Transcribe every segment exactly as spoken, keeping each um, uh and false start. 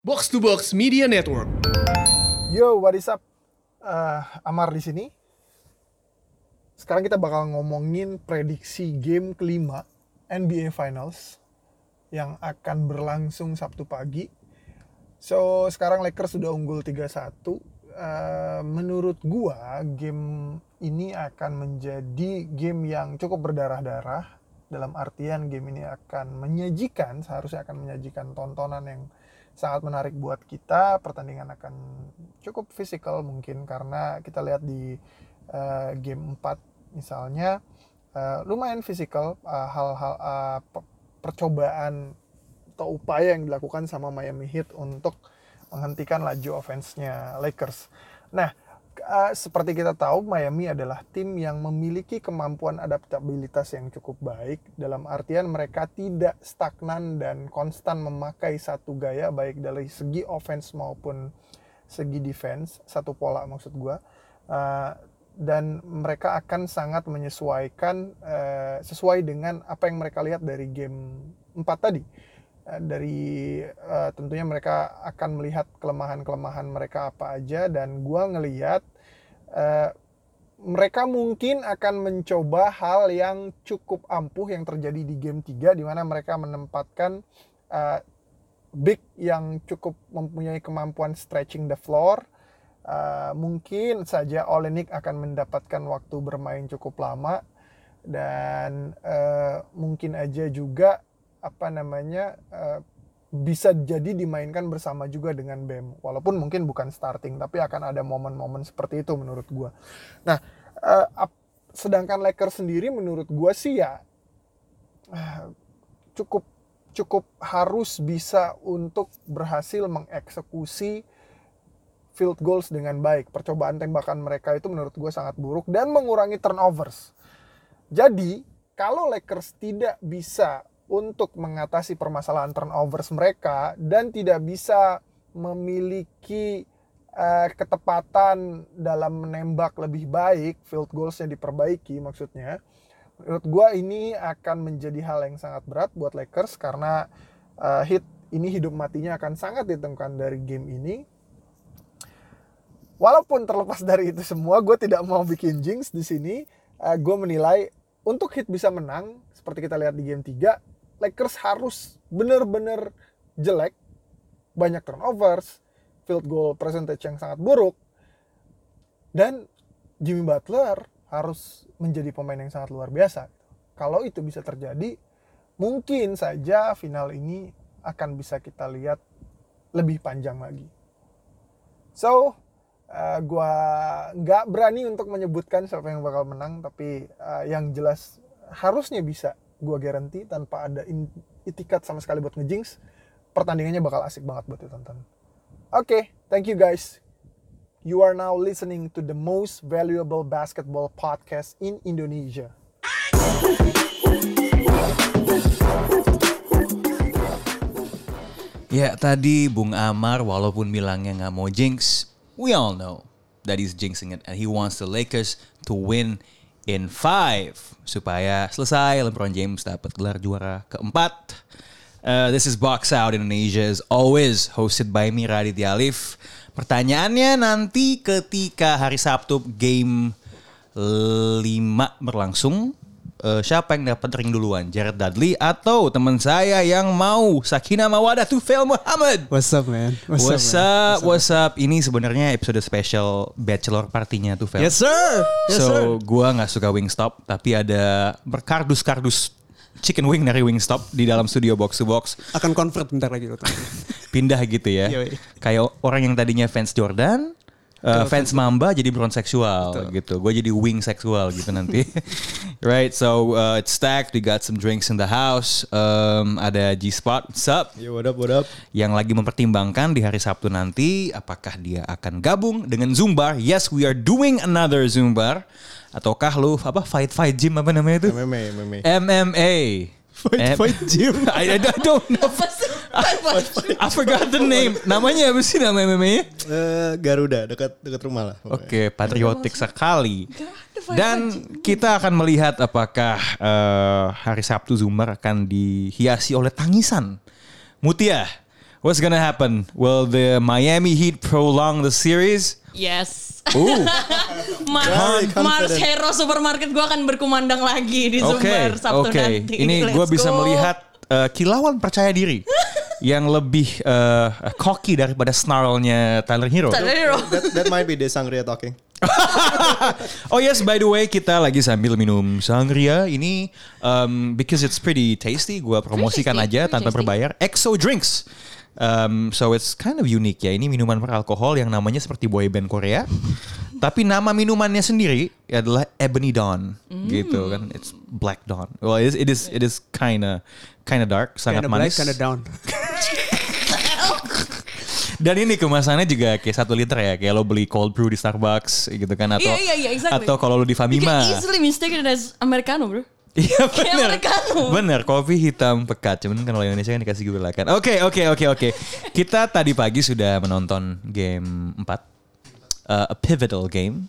Box to Box Media Network. Yo, what is up? Uh, Amar di sini. Sekarang kita bakal ngomongin prediksi game kelima N B A Finals yang akan berlangsung Sabtu pagi. So, sekarang Lakers sudah unggul tiga satu. Uh, menurut gua, game ini akan menjadi game yang cukup berdarah-darah. Dalam artian game ini akan menyajikan, seharusnya akan menyajikan tontonan yang sangat menarik buat kita. Pertandingan akan cukup fisikal mungkin karena kita lihat di uh, game empat misalnya uh, lumayan fisikal, uh, hal-hal uh, percobaan atau upaya yang dilakukan sama Miami Heat untuk menghentikan laju offense-nya Lakers. Nah, uh, seperti kita tahu Miami adalah tim yang memiliki kemampuan adaptabilitas yang cukup baik, dalam artian mereka tidak stagnan dan konstan memakai satu gaya baik dari segi offense maupun segi defense, satu pola maksud gua. Uh, dan mereka akan sangat menyesuaikan uh, sesuai dengan apa yang mereka lihat dari game empat tadi. Dari uh, tentunya mereka akan melihat kelemahan-kelemahan mereka apa aja, dan gua ngelihat uh, mereka mungkin akan mencoba hal yang cukup ampuh yang terjadi di game tiga, di mana mereka menempatkan uh, big yang cukup mempunyai kemampuan stretching the floor. Uh, mungkin saja Olynyk akan mendapatkan waktu bermain cukup lama, dan uh, mungkin aja juga apa namanya uh, bisa jadi dimainkan bersama juga dengan Bam, walaupun mungkin bukan starting, tapi akan ada momen-momen seperti itu menurut gua. Nah, uh, ap- sedangkan Lakers sendiri menurut gua sih ya uh, cukup cukup harus bisa untuk berhasil mengeksekusi field goals dengan baik. Percobaan tembakan mereka itu menurut gua sangat buruk dan mengurangi turnovers. Jadi kalau Lakers tidak bisa untuk mengatasi permasalahan turnovers mereka dan tidak bisa memiliki uh, ketepatan dalam menembak lebih baik, field goals-nya diperbaiki maksudnya, menurut gue ini akan menjadi hal yang sangat berat buat Lakers karena uh, hit ini hidup matinya akan sangat ditentukan dari game ini. Walaupun terlepas dari itu semua, gue tidak mau bikin jinx di sini. Uh, gue menilai untuk Heat bisa menang, seperti kita lihat di game tiga, Lakers harus benar-benar jelek, banyak turnovers, field goal percentage yang sangat buruk, dan Jimmy Butler harus menjadi pemain yang sangat luar biasa. Kalau itu bisa terjadi, mungkin saja final ini akan bisa kita lihat lebih panjang lagi. So, uh, gue nggak berani untuk menyebutkan siapa yang bakal menang, tapi uh, yang jelas harusnya bisa gue garanti tanpa ada itikat sama sekali buat ngejinx, pertandingannya bakal asik banget buat ditonton. Oke, okay, thank you guys. You are now listening to the most valuable basketball podcast in Indonesia. Ya, tadi Bung Amar walaupun bilangnya nggak mau jinx, we all know that he's jinxing it and he wants the Lakers to win in five supaya selesai LeBron James dapat gelar juara keempat. Uh, this is Box Out Indonesia as always hosted by me Raditya Alif. Pertanyaannya nanti ketika hari Sabtu game lima berlangsung, uh, siapa yang dapat ring duluan? Jared Dudley atau teman saya yang mau Sakina Mawadah Tufail Muhammad? What's up man? What's, what's up, up? What's up? Ini sebenarnya episode special bachelor partinya Tufail. Yes sir. Yes, so sir. Gua nggak suka Wingstop, tapi ada berkardus-kardus chicken wing dari Wingstop di dalam studio Box to Box. Akan convert bentar lagi loh. Pindah gitu ya. Yoi. Kayak orang yang tadinya fans Jordan, uh, fans Mamba jadi brown seksual gitu. Gue jadi wing seksual gitu nanti. Right, so uh, it's stacked. We got some drinks in the house. Um, ada G-Spot, what's up? Yo, what up, what up? Yang lagi mempertimbangkan di hari Sabtu nanti apakah dia akan gabung dengan Zumbar. Yes, we are doing another Zumbar. Ataukah lu apa fight fight gym apa namanya itu? M M A, M M A. M M A. Fight M- fight gym. I, I don't know. I, I forgot the name. Namanya apa sih nama M M A-nya? Uh, Garuda, dekat dekat rumah lah. Oke, okay, patriotik sekali. Dan kita akan melihat apakah uh, hari Sabtu Zumbar akan dihiasi oleh tangisan Mutia What's gonna happen? Will the Miami Heat prolong the series? Yes. Ooh. Mar- Very confident. Mars Hero Supermarket gue akan berkumandang lagi di Oke, Sumber Sabtu oke. nanti. Ini Let's gue bisa go. melihat uh, kilauan percaya diri yang lebih uh, cocky daripada snarlnya Tyler Hero. Tyler Hero. That, that might be the Sangria talking. Oh yes, by the way, kita lagi sambil minum sangria ini um, because it's pretty tasty. Gua promosikan tasty, aja pretty tanpa tasty. berbayar. Exo Drinks. Um, so it's kind of unique ya. Ini minuman beralkohol yang namanya seperti boyband Korea. Tapi nama minumannya sendiri adalah Ebony Dawn, Mm. gitu kan. It's Black Dawn. Well, it is it is, it is kinda kinda dark, sangat Kinda black, manis. kinda down. Dan ini kemasannya juga kayak satu liter ya, kayak lo beli cold brew di Starbucks gitu kan, atau Iya, iya, iya, exactly. atau kalau lo di You Famima. can easily mistake it as Americano, bro. Iya Kayak bener. Americano. Bener, kopi hitam pekat. Cuman kan kalau Indonesia kan dikasih gula kan. Oke, oke, oke, oke. Kita tadi pagi sudah menonton game empat. Uh, a pivotal game.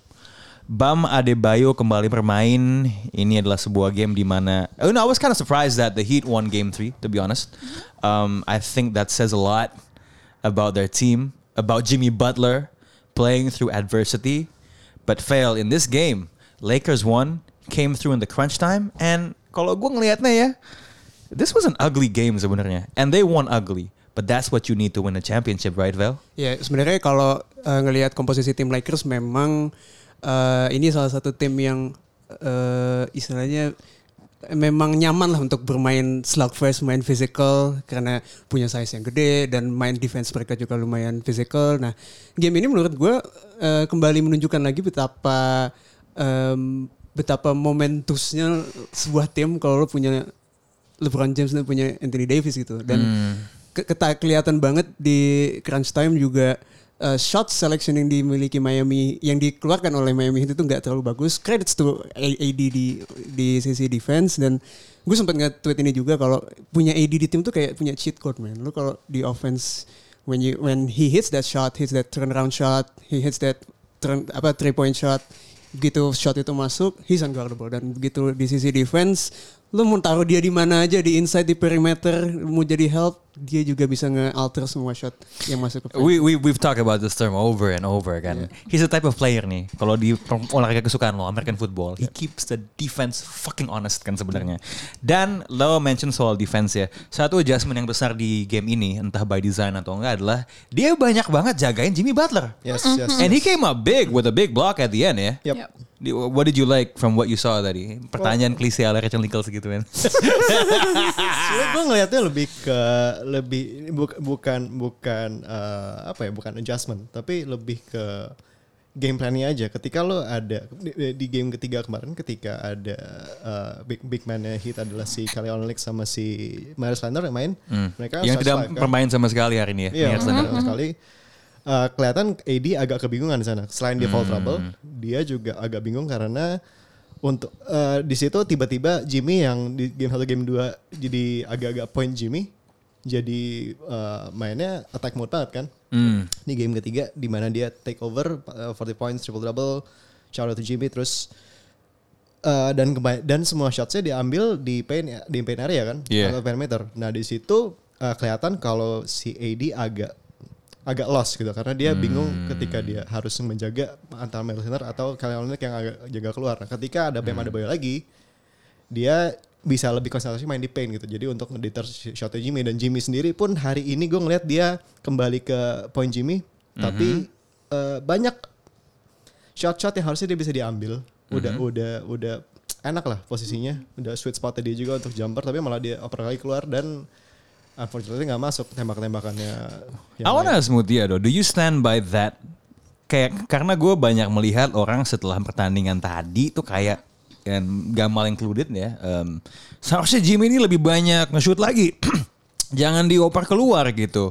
Bam Adebayo kembali bermain. Ini adalah sebuah game di mana oh no, I was kind of surprised that the Heat won game three, to be honest. Um, I think that says a lot about their team, about Jimmy Butler playing through adversity, but fail in this game. Lakers won, came through in the crunch time, and kalau gue ngelihatnya ya, this was an ugly game sebenarnya, and they won ugly. But that's what you need to win a championship, right, Vel? Ya sebenarnya kalau uh, ngelihat komposisi tim Lakers memang uh, ini salah satu tim yang uh, istilahnya memang nyaman lah untuk bermain slugfest, main physical karena punya size yang gede dan main defense mereka juga lumayan physical. Nah game ini menurut gue uh, kembali menunjukkan lagi betapa um, betapa momentusnya sebuah tim kalau lo punya LeBron James dan punya Anthony Davis gitu dan Hmm. ke- keta- kelihatan banget di crunch time juga uh, shot selection yang dimiliki Miami yang dikeluarkan oleh Miami Heat itu nggak terlalu bagus. Credits to A- AD di di sisi defense dan gue sempat nge-tweet ini juga kalau punya A D di tim tuh kayak punya cheat code man. Lu kalau di offense when you when he hits that shot, hits that turnaround shot, he hits that turn apa three point shot, begitu shot itu masuk, he's unguardable dan begitu di sisi defense lu mau taruh dia di mana aja di inside di perimeter mau jadi help dia juga bisa nge-alter semua shot yang masuk ke frame. We we we've talked about this term over and over kan. Yeah. He's the type of player nih. Kalau di olahraga kesukaan lo, American football, he keeps the defense fucking honest kan sebenarnya. Dan lo mention soal defense ya. Satu adjustment yang besar di game ini, entah by design atau enggak adalah dia banyak banget jagain Jimmy Butler. Yes, yes. And he came up big with a big block at the end ya. Yep. Yep. Di- What did you like from what you saw tadi? Pertanyaan klise ala Rachel Nichols gitu kan. Sebenarnya gue ngelihatnya lebih ke lebih bu- bukan bukan uh, apa ya bukan adjustment tapi lebih ke game plannya aja. Ketika lo ada di, di game ketiga kemarin ketika ada uh, big big man-nya Heat adalah si Kelly Olynyk sama si Myers Leonard yang main, Hmm. mereka Yang start tidak five, kan? bermain sama sekali hari ini ya. Iya, Myers Leonard. sama sekali. Uh, kelihatan A D agak kebingungan di sana. Selain dia foul trouble, dia juga agak bingung karena untuk uh, di situ tiba-tiba Jimmy yang di game satu game dua jadi agak-agak point Jimmy, jadi uh, mainnya attack mode banget kan. Hmm. Di game ketiga di mana dia take over uh, forty points triple double, shout out to Jimmy terus uh, dan keba- dan semua shotsnya diambil di paint di paint area kan, Yeah. atau perimeter. Nah di situ uh, kelihatan kalau si A D agak agak lost gitu karena dia bingung ketika dia harus menjaga antara Myers Leonard atau Kelly Olynyk yang agak jaga keluar. Nah, ketika ada Bam Adebayo lagi, dia bisa lebih konsentrasi main di paint gitu. Jadi untuk ngedeter shotnya Jimmy dan Jimmy sendiri pun hari ini gue ngeliat dia kembali ke point Jimmy, tapi uh, banyak shot-shot yang harusnya dia bisa diambil. Udah udah udah enak lah posisinya, udah sweet spotnya dia juga untuk jumper, tapi malah dia oper lagi keluar dan unfortunately nggak masuk tembak-tembakannya. I wanna ask Mutia though, do you stand by that? Kayak karena gue banyak melihat orang setelah pertandingan tadi tuh kayak dan Gamal included ya. Um, seharusnya Jimmy ini lebih banyak nge-shoot lagi. Jangan dioper keluar gitu.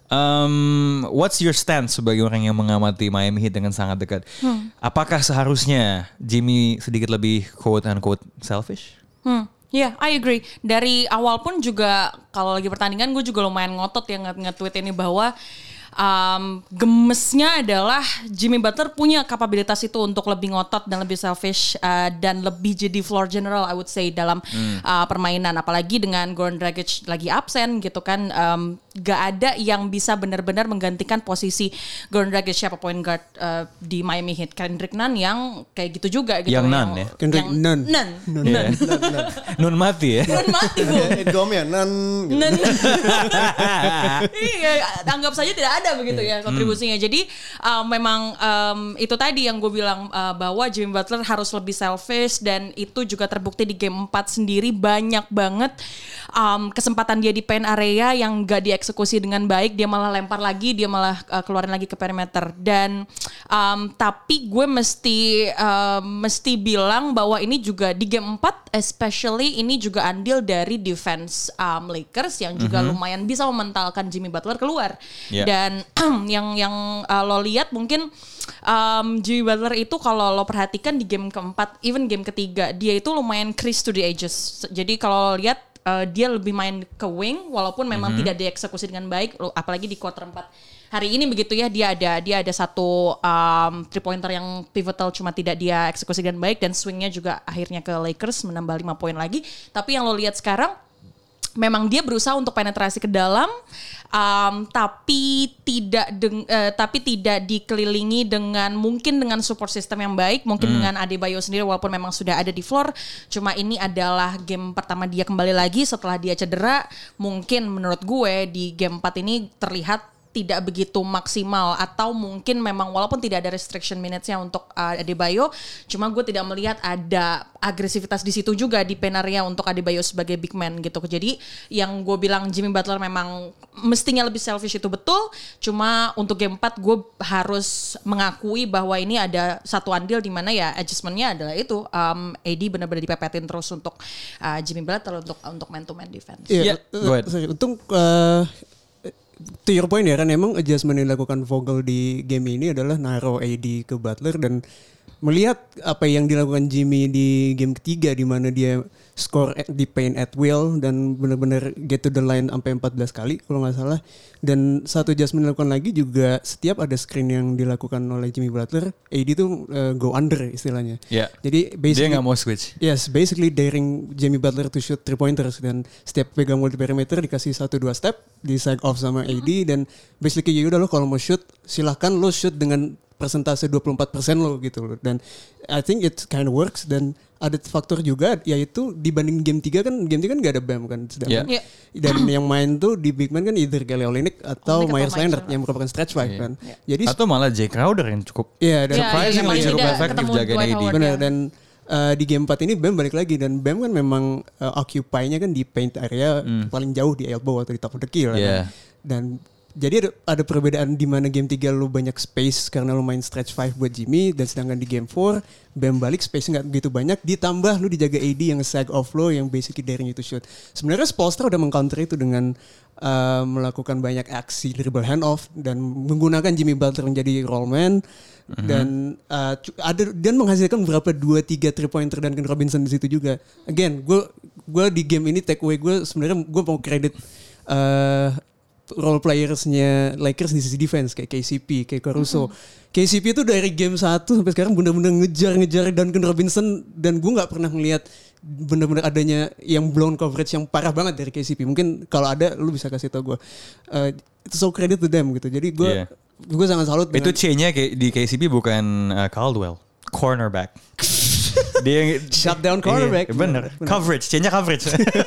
Um, what's your stance sebagai orang yang mengamati Miami Heat dengan sangat dekat? Hmm. Apakah seharusnya Jimmy sedikit lebih quote unquote selfish? Hmm. Ya, yeah, I agree. Dari awal pun juga kalau lagi pertandingan gue juga lumayan ngotot ya nge- nge-tweet ini bahwa um, gemesnya adalah Jimmy Butler punya kapabilitas itu untuk lebih ngotot dan lebih selfish uh, dan lebih jadi floor general I would say dalam hmm. uh, permainan, apalagi dengan Goran Dragic lagi absen gitu kan, um, gak ada yang bisa benar-benar menggantikan posisi Goran Dragic, siapa point guard uh, di Miami Heat, Kendrick Nunn yang kayak gitu juga gitu. Yang Nunn ya? Kendrick Nunn. Nunn. Nunn. Nunn. Nun mati ya. Nunn mati gue. Idgom ya, nan. Nunn. Iya, anggap saja tidak ada begitu ya kontribusinya. Jadi uh, memang um, itu tadi yang gue bilang uh, bahwa Jimmy Butler harus lebih selfish, dan itu juga terbukti di game empat sendiri banyak banget um, kesempatan dia di paint area yang gak dieksekusi dengan baik, dia malah lempar lagi, dia malah uh, keluarin lagi ke perimeter. Dan um, tapi gue mesti uh, mesti bilang bahwa ini juga di game empat especially ini juga andil dari defense um, Lakers yang juga mm-hmm. lumayan bisa mementalkan Jimmy Butler keluar. Yeah. Dan yang yang uh, lo lihat mungkin um, Jimmy Butler itu kalau lo perhatikan di game keempat, even game ketiga, dia itu lumayan crease to the edges. Jadi kalau lo lihat uh, dia lebih main ke wing walaupun memang mm-hmm. tidak dieksekusi dengan baik, apalagi di quarter empat. Hari ini begitu ya, dia ada dia ada satu um, three pointer yang pivotal cuma tidak dia eksekusi dengan baik, dan swingnya juga akhirnya ke Lakers menambah lima poin lagi. Tapi yang lo lihat sekarang memang dia berusaha untuk penetrasi ke dalam, um, tapi tidak deng, uh, tapi tidak dikelilingi dengan mungkin dengan support system yang baik, mungkin hmm. dengan Adebayo sendiri walaupun memang sudah ada di floor. Cuma ini adalah game pertama dia kembali lagi setelah dia cedera. Mungkin menurut gue di game empat ini terlihat tidak begitu maksimal, atau mungkin memang walaupun tidak ada restriction minutes-nya untuk uh, Adebayo, cuma gue tidak melihat ada agresivitas di situ juga di paint area untuk Adebayo sebagai big man gitu. Jadi yang gue bilang Jimmy Butler memang mestinya lebih selfish itu betul, cuma untuk game empat gue harus mengakui bahwa ini ada satu andil di mana ya adjustment-nya adalah itu um, A D benar-benar dipepetin terus untuk uh, Jimmy Butler untuk untuk man to man defense. Iya, yeah, yeah. Untung uh, to your point ya kan, emang adjustment yang dilakukan Vogel di game ini adalah naruh A D ke Butler, dan melihat apa yang dilakukan Jimmy di game ketiga di mana dia score di paint at will dan benar-benar get to the line sampai empat belas kali kalau nggak salah. Dan satu adjustment dilakukan lagi juga setiap ada screen yang dilakukan oleh Jimmy Butler, A D tuh uh, go under istilahnya. Yeah. Jadi basically dia nggak mau switch. Yes, basically daring Jimmy Butler to shoot three pointers, dan setiap pegang multi perimeter dikasih satu dua step di side off sama A D, dan basically ya udah lo kalau mau shoot silahkan lo shoot dengan persentase dua puluh empat persen lo gitu loh. Dan I think it kind of works. Dan ada faktor juga yaitu dibanding game tiga kan, game tiga kan gak ada Bam kan, sedangkan yeah. dan yang main tuh di big man kan either Kelly Olynyk atau Myers Leonard yang merupakan stretch five yeah. kan. Yeah. Jadi atau malah Jay Crowder yang cukup yeah, dan surprisingly yeah, cukup efektif jaga A D. Benar, dan uh, di game empat ini Bam balik lagi, dan Bam kan memang uh, occupy-nya kan di paint area mm. paling jauh di elbow atau di top of the key lah. Yeah. Kan? Dan jadi ada, ada perbedaan di mana game tiga lu banyak space karena lu main stretch five buat Jimmy, dan sedangkan di game four Bam balik space nggak begitu banyak, ditambah lu dijaga A D yang sag off lo yang basically daring itu shoot. Sebenarnya Spoelstra udah mengcounter itu dengan uh, melakukan banyak aksi dribble handoff dan menggunakan Jimmy Butler menjadi rollman. Mm-hmm. Dan uh, ada dan menghasilkan beberapa dua tiga three pointer Duncan Robinson di situ juga. Again, gue gue di game ini take away gue sebenarnya gue mau kredit uh, role playersnya Lakers di sisi defense kayak K C P, kayak Caruso. Mm-hmm. K C P itu dari game satu sampai sekarang benar-benar ngejar-ngejar Duncan Robinson, dan gue nggak pernah melihat benar-benar adanya yang blown coverage yang parah banget dari K C P. Mungkin kalau ada lu bisa kasih tau gue. Uh, itu so credit to them gitu. Jadi gue yeah. gue sangat salut. Itu C-nya di K C P bukan uh, Caldwell, cornerback. Dia shutdown cornerback. Iya, bener. bener. Coverage, C-nya coverage.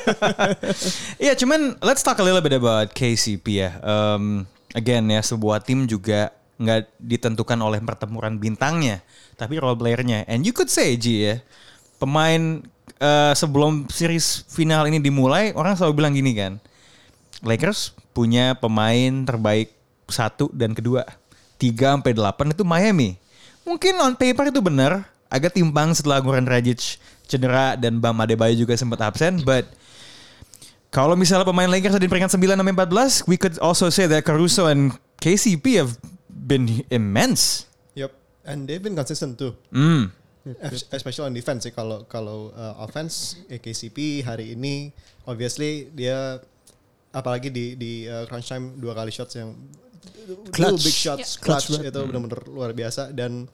Iya, cuman let's talk a little bit about K C P ya. Um, again ya, sebuah tim juga nggak ditentukan oleh pertempuran bintangnya, tapi role playernya. And you could say G ya, pemain uh, sebelum series final ini dimulai, orang selalu bilang gini kan, Lakers punya pemain terbaik satu dan kedua, tiga sampai delapan itu Miami. Mungkin on paper itu benar. Agak timpang setelah Goran Dragic cedera dan Bam Adebayo juga sempat absen. But kalau misalnya pemain Lakers ada di peringkat sembilan sampai empat belas, we could also say that Caruso and K C P have been immense. Yep, and they've been consistent too. Mm. Especially on defense sih. Kalau kalau uh, offense, eh, K C P hari ini obviously dia apalagi di di uh, crunch time dua kali shots yang Clutch. Clutch. big shots, Yeah. clutch, Clutch itu benar-benar luar biasa dan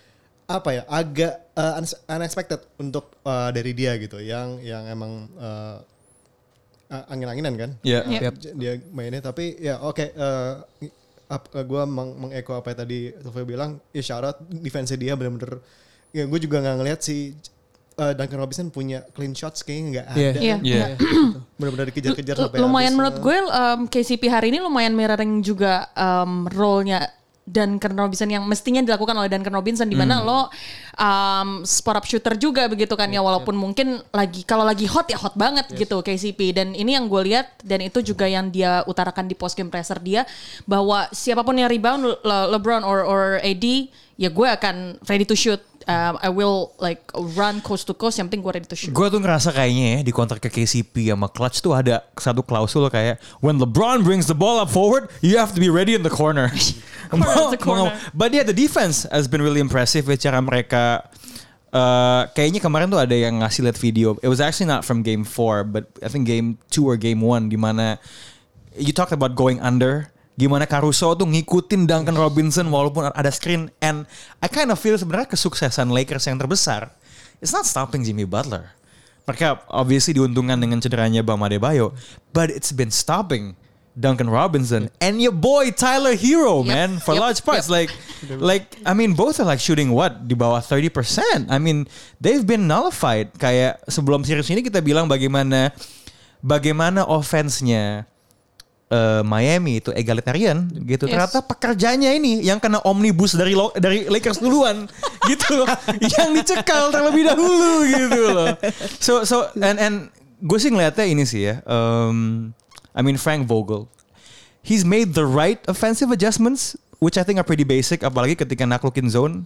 apa ya agak uh, unexpected untuk uh, dari dia gitu, yang yang emang uh, angin-anginan kan, Iya. Uh, Yep. dia mainnya tapi ya oke. Okay, uh, uh, gue meng- mengeko apa yang tadi Sofia bilang, ya shout out defense dia benar-benar. Ya gue juga nggak ngelihat si uh, Duncan Robinson punya clean shots kayaknya nggak ada. Iya. Yeah. Iya. Benar-benar dikejar-kejar L- sampai lumayan habis. menurut gue um, K C P hari ini lumayan mirroring juga um, role-nya Duncan Robinson yang mestinya dilakukan oleh Duncan Robinson, di mana lo um, spot up shooter juga begitu kan ya, walaupun mungkin lagi kalau lagi hot ya hot banget gitu K C P, dan ini yang gue lihat dan itu juga yang dia utarakan di post game presser dia, bahwa siapapun yang rebound Le- LeBron or or A D ya gue akan ready to shoot. Um, I will like run coast to coast, yang penting gue ready to shoot. Gue tuh ngerasa kayaknya ya di kontrak ke K C P sama Clutch tuh ada satu klausul kayak when LeBron brings the ball up forward, you have to be ready in the corner. Corner to corner. But yeah, the defense has been really impressive with cara mereka. Uh, kayaknya kemarin tuh ada yang ngasih lihat video. It was actually not from game four, but I think game two or game one, di mana you talked about going under. Gimana Caruso tuh ngikutin Duncan Robinson walaupun ada screen, and I kind of feel sebenarnya kesuksesan Lakers yang terbesar it's not stopping Jimmy Butler. Mereka obviously diuntungkan dengan cederanya Bam Adebayo, but it's been stopping Duncan Robinson and your boy Tyler Hero, Yep. man, for Yep. large parts. Like, like I mean, both are like shooting what di bawah thirty percent. I mean, they've been nullified. Kayak sebelum series ini kita bilang bagaimana bagaimana offense-nya uh, Miami itu egalitarian gitu. Yes. Ternyata pekerjanya ini yang kena omnibus dari lo, dari Lakers duluan gitu loh. Yang dicekal terlebih dahulu gitu loh. So so and and gue sih ngeliatnya ini sih ya. Um, I mean Frank Vogel, he's made the right offensive adjustments, which I think are pretty basic, apalagi ketika naklukin zone.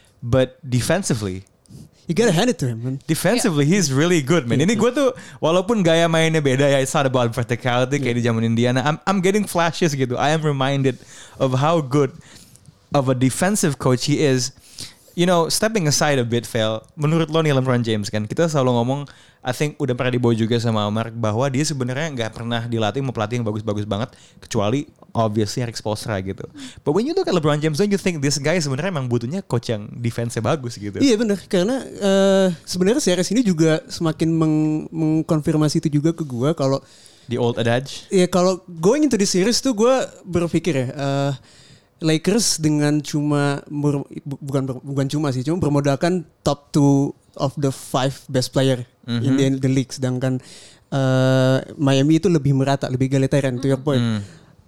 But defensively, You gotta hand it to him, man. defensively he's really good, man. Ini gue tuh walaupun gaya mainnya beda ya, it's not about verticality kayak di zaman Indiana. I'm I'm getting flashes gitu. I am reminded of how good of a defensive coach he is. You know, stepping aside a bit, Fel, menurut lo nih LeBron James kan, kita selalu ngomong, I think udah pernah dibawa juga sama Omar, bahwa dia sebenarnya nggak pernah dilatih sama pelatih yang bagus-bagus banget, kecuali obviously Eric Spoelstra gitu. But when you look at LeBron James, don't you think this guy sebenarnya emang butuhnya coach yang defense-nya bagus gitu? Iya benar, karena uh, sebenarnya series ini juga semakin meng- mengkonfirmasi itu juga ke gue kalau The old adage. ya kalau going into the series tuh gue berpikir ya uh, Lakers dengan cuma ber- bu- bukan ber- bukan cuma sih, cuma bermodalkan top two of the five best player mm-hmm. in the, the league, sedangkan uh, Miami itu lebih merata, lebih egalitarian, to your point. Mm.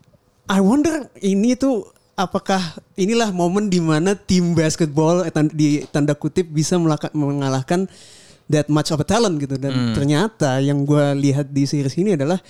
I wonder ini tuh apakah inilah momen di mana tim basketball eh, tan- di tanda kutip bisa melaka- mengalahkan that much of a talent gitu, dan Mm. ternyata yang gue lihat di series ini adalah